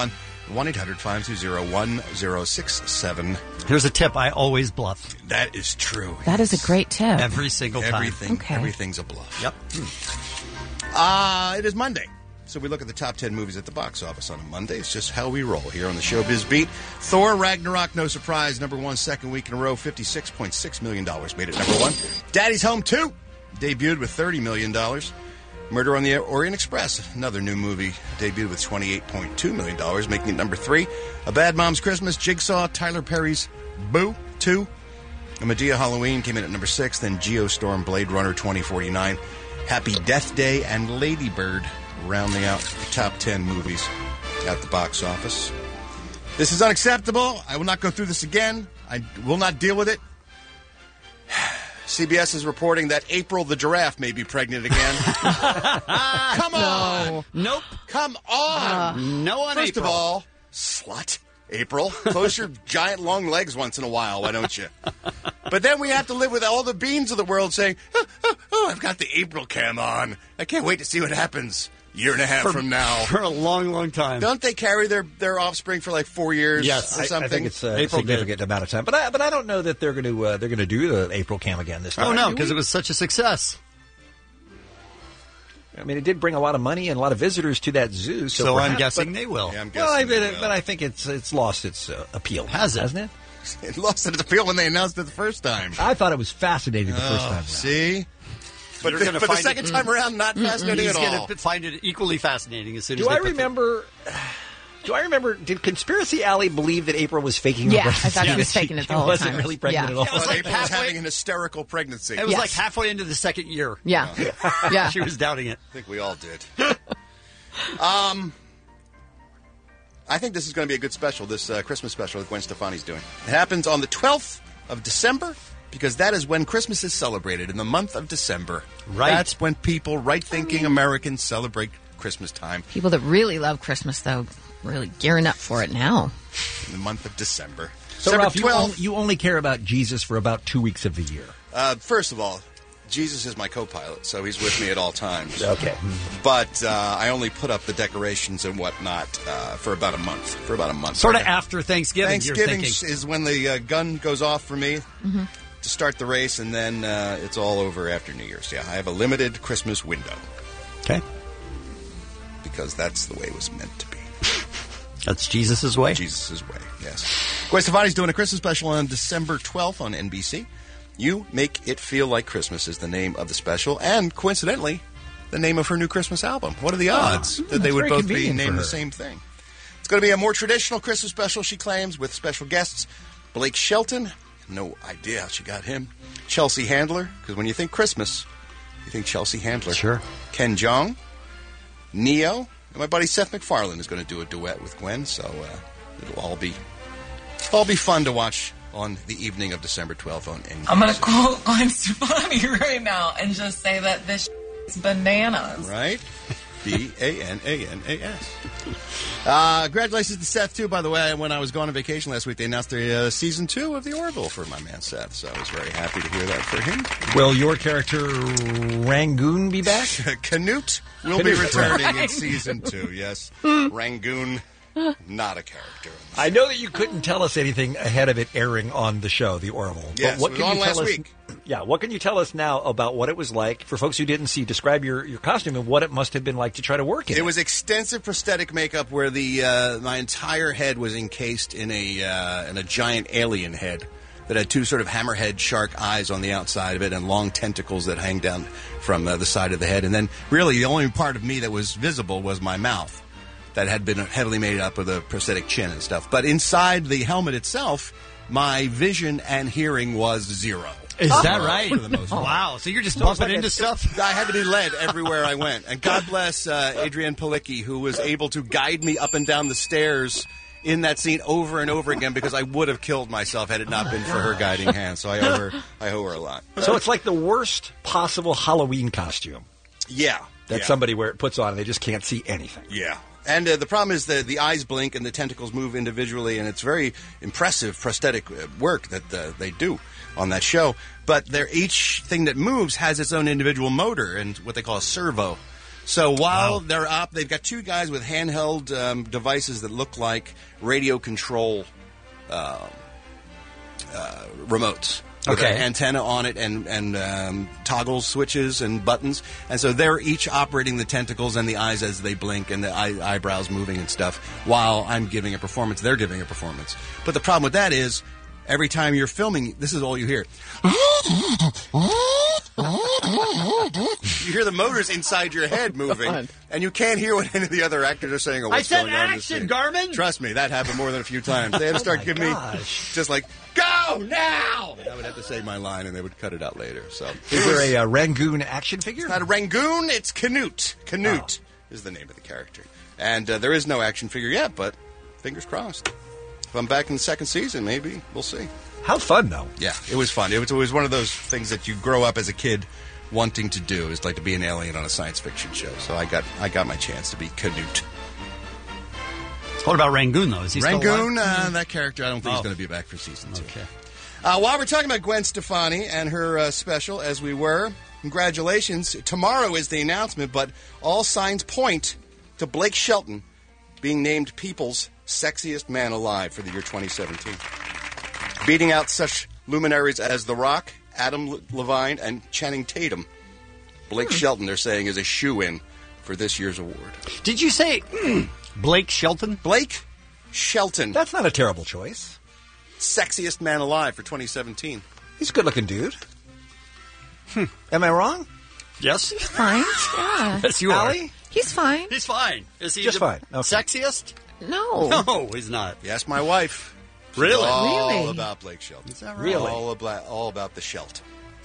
1-800-520-1067. Here's a tip. I always bluff. That is true. That is a great tip. Every single time. Everything's a bluff. Yep. It is Monday. So we look at the top 10 movies at the box office on a Monday. It's just how we roll here on the Showbiz Beat. Thor Ragnarok, no surprise, number one, second week in a row, $56.6 million. Made it number one. Daddy's Home 2 debuted with $30 million. Murder on the Orient Express, another new movie, debuted with $28.2 million, making it number three. A Bad Mom's Christmas, Jigsaw, Tyler Perry's Boo 2. A Medea Halloween came in at number 6. Then Geostorm, Blade Runner 2049, Happy Death Day, and Lady Bird rounding out the top 10 movies at the box office. This is unacceptable. I will not go through this again. I will not deal with it. CBS is reporting that April the giraffe may be pregnant again. Come on! Nope. Come on! No on First April. of all, slut. April, close your giant long legs once in a while, why don't you? But then we have to live with all the beans of the world saying, oh, I've got the April cam on. I can't wait to see what happens year and a half from now. For a long, long time. Don't they carry their offspring for like 4 years Yes, or something? I think it's a significant amount of time. But I don't know that they're going to do the April cam again this time. Oh, no, because it was such a success. I mean, it did bring a lot of money and a lot of visitors to that zoo. So I'm perhaps- guessing but- they will. Yeah, I'm Well, guessing they will. but I think it's lost its appeal. Hasn't it? It lost its appeal when they announced it the first time. I thought it was fascinating the first time around. See? But You're the, gonna but the find second it- time around, not fascinating He's at all. going to find it equally fascinating as soon as Do they I put the- remember? Did Conspiracy Alley believe that April was faking her Yeah, I pregnancy? thought he was faking it the She whole wasn't time. really pregnant Yeah. at all. It was like April was halfway- having an hysterical pregnancy. It was Yes. like halfway into the second year. Yeah. Yeah. She was doubting it. I think we all did. I think this is going to be a good special, this Christmas special that Gwen Stefani's doing. It happens on the 12th of December because that is when Christmas is celebrated, in the month of December. Right. That's when people, right-thinking Americans, celebrate Christmas time, People that really love Christmas, though, really gearing up for it now. in the month of December. So, December Ralph, 12th. you only care about Jesus for about 2 weeks of the year. First of all, Jesus is my co-pilot, so he's with me at all times. Okay. But I only put up the decorations and whatnot for about a month. Sort of after Thanksgiving, you're Thanksgiving thinking. is when the gun goes off for me to start the race, and then it's all over after New Year's. Yeah, I have a limited Christmas window. Okay. Because that's the way it was meant to be. That's Jesus' way? Jesus' way, yes. Gwen Stefani's doing a Christmas special on December 12th on NBC. You Make It Feel Like Christmas is the name of the special, and coincidentally, the name of her new Christmas album. What are the odds that they would both be named the same thing? It's going to be a more traditional Christmas special, she claims, with special guests. Blake Shelton, no idea how she got him. Chelsea Handler, because when you think Christmas, you think Chelsea Handler. Sure. Ken Jeong, Neo, and my buddy Seth MacFarlane is going to do a duet with Gwen, so it'll all be fun to watch on the evening of December 12th on NBC. I'm going to quote Gwen Stefani right now and just say that this is bananas. Right? Bananas. Congratulations to Seth, too, by the way. When I was gone on vacation last week, they announced the season 2 of The Orville for my man Seth, so I was very happy to hear that for him. Will your character Rangoon be back? Canute will be returning in season 2, yes. Rangoon, not a character. I know that you couldn't tell us anything ahead of it airing on the show, The Orville. Yes, what it was can on you tell last us? week. Yeah, what can you tell us now about what it was like for folks who didn't see? Describe your costume and what it must have been like to try to work in it. It was extensive prosthetic makeup where the my entire head was encased in a giant alien head that had two sort of hammerhead shark eyes on the outside of it and long tentacles that hang down from the side of the head. And then really the only part of me that was visible was my mouth that had been heavily made up with a prosthetic chin and stuff. But inside the helmet itself, my vision and hearing was zero. Is that right? For the most part. Wow. So you're just bumping into stuff? I had to be led everywhere I went. And God bless Adrienne Palicki, who was able to guide me up and down the stairs in that scene over and over again, because I would have killed myself had it not been for her guiding hand. So I owe her a lot. So it's like the worst possible Halloween costume. Yeah. That somebody puts on and they just can't see anything. Yeah. And the problem is the eyes blink and the tentacles move individually, and it's very impressive prosthetic work that they do on that show. But each thing that moves has its own individual motor and what they call a servo. So while they're up, they've got two guys with handheld devices that look like radio control remotes. With Okay. an antenna on it and toggles, switches, and buttons. And so they're each operating the tentacles and the eyes as they blink and the eyebrows moving and stuff while I'm giving a performance. They're giving a performance. But the problem with that is every time you're filming, this is all you hear. You hear the motors inside your head moving, and you can't hear what any of the other actors are saying or what's I said going on in the action, scene. Garmin! Trust me, that happened more than a few times. They had to start giving me just like, go now! And I would have to say my line, and they would cut it out later. So, Is there a Rangoon action figure? It's not a Rangoon, it's Canute. Canute is the name of the character. And there is no action figure yet, but fingers crossed. If I'm back in the second season, maybe. We'll see. How fun, though. Yeah, it was fun. It was one of those things that you grow up as a kid wanting to do, is like to be an alien on a science fiction show. So I got my chance to be Canute. What about Rangoon, though? Is he still Rangoon, alive? that character, I don't think he's going to be back for season 2. Okay. While we're talking about Gwen Stefani and her special, as we were, congratulations. Tomorrow is the announcement, but all signs point to Blake Shelton being named People's Sexiest Man Alive for the year 2017. Beating out such luminaries as The Rock, Adam Levine, and Channing Tatum. Blake Shelton, they're saying, is a shoo-in for this year's award. Did you say Blake Shelton? Blake Shelton. That's not a terrible choice. Sexiest Man Alive for 2017. He's a good-looking dude. Am I wrong? Yes. He's fine. Yeah. Yes, you are. Allie? He's fine. He's fine. Is he Just the fine. Okay. sexiest? No. No, he's not. Yes, my wife. Really? She's all Really? about Blake Shelton. Is that right? Really? All about the Shelt.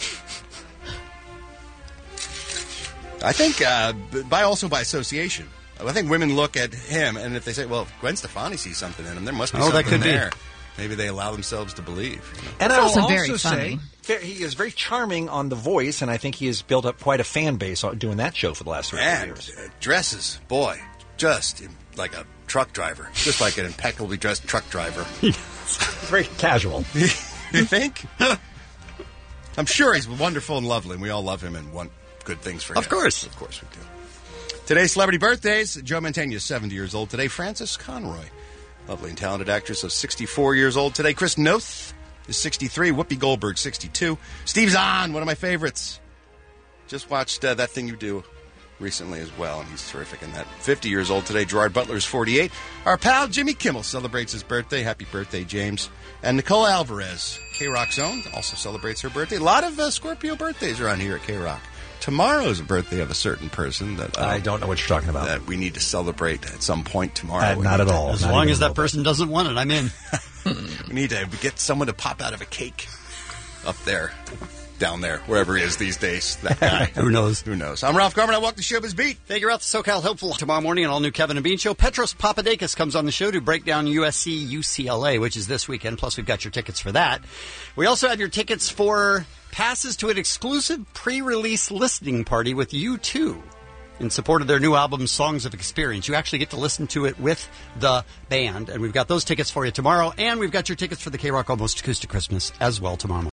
I think by association. I think women look at him, and if they say, well, if Gwen Stefani sees something in him, there must be something that could there. be. Maybe they allow themselves to believe. You know? And It's I will also also very say he is very charming on The Voice, and I think he has built up quite a fan base doing that show for the last 3 And years. dresses, boy, just like a truck driver. Just like an impeccably dressed truck driver. Very casual. You think? I'm sure he's wonderful and lovely, and we all love him and want good things for him. Of course. Of course we do. Today's celebrity birthdays. Joe Mantegna is 70 years old today. Frances Conroy, lovely and talented actress of 64 years old today. Chris Noth is 63. Whoopi Goldberg, 62. Steve Zahn, one of my favorites. Just watched That Thing You Do recently as well, and he's terrific in that. 50 years old today. Gerard Butler is 48. Our pal Jimmy Kimmel celebrates his birthday. Happy birthday, James. And Nicole Alvarez, K-Rock's own, also celebrates her birthday. A lot of Scorpio birthdays around here at K-Rock. Tomorrow's a birthday of a certain person that I don't know what you're talking about. that we need to celebrate at some point tomorrow. Not at all. As Not long even as a that little person doesn't want it, I'm in. We need to get someone to pop out of a cake up there, down there, wherever he is these days. That guy. Who knows? Who knows? I'm Ralph Garman. I walk the showbiz beat. Figure out the SoCal Helpful tomorrow morning, an all-new Kevin and Bean show. Petros Papadakis comes on the show to break down USC UCLA, which is this weekend. Plus, we've got your tickets for that. We also have your tickets for passes to an exclusive pre-release listening party with U2 in support of their new album, Songs of Experience. You actually get to listen to it with the band, and we've got those tickets for you tomorrow, and we've got your tickets for the K-Rock Almost Acoustic Christmas as well tomorrow morning.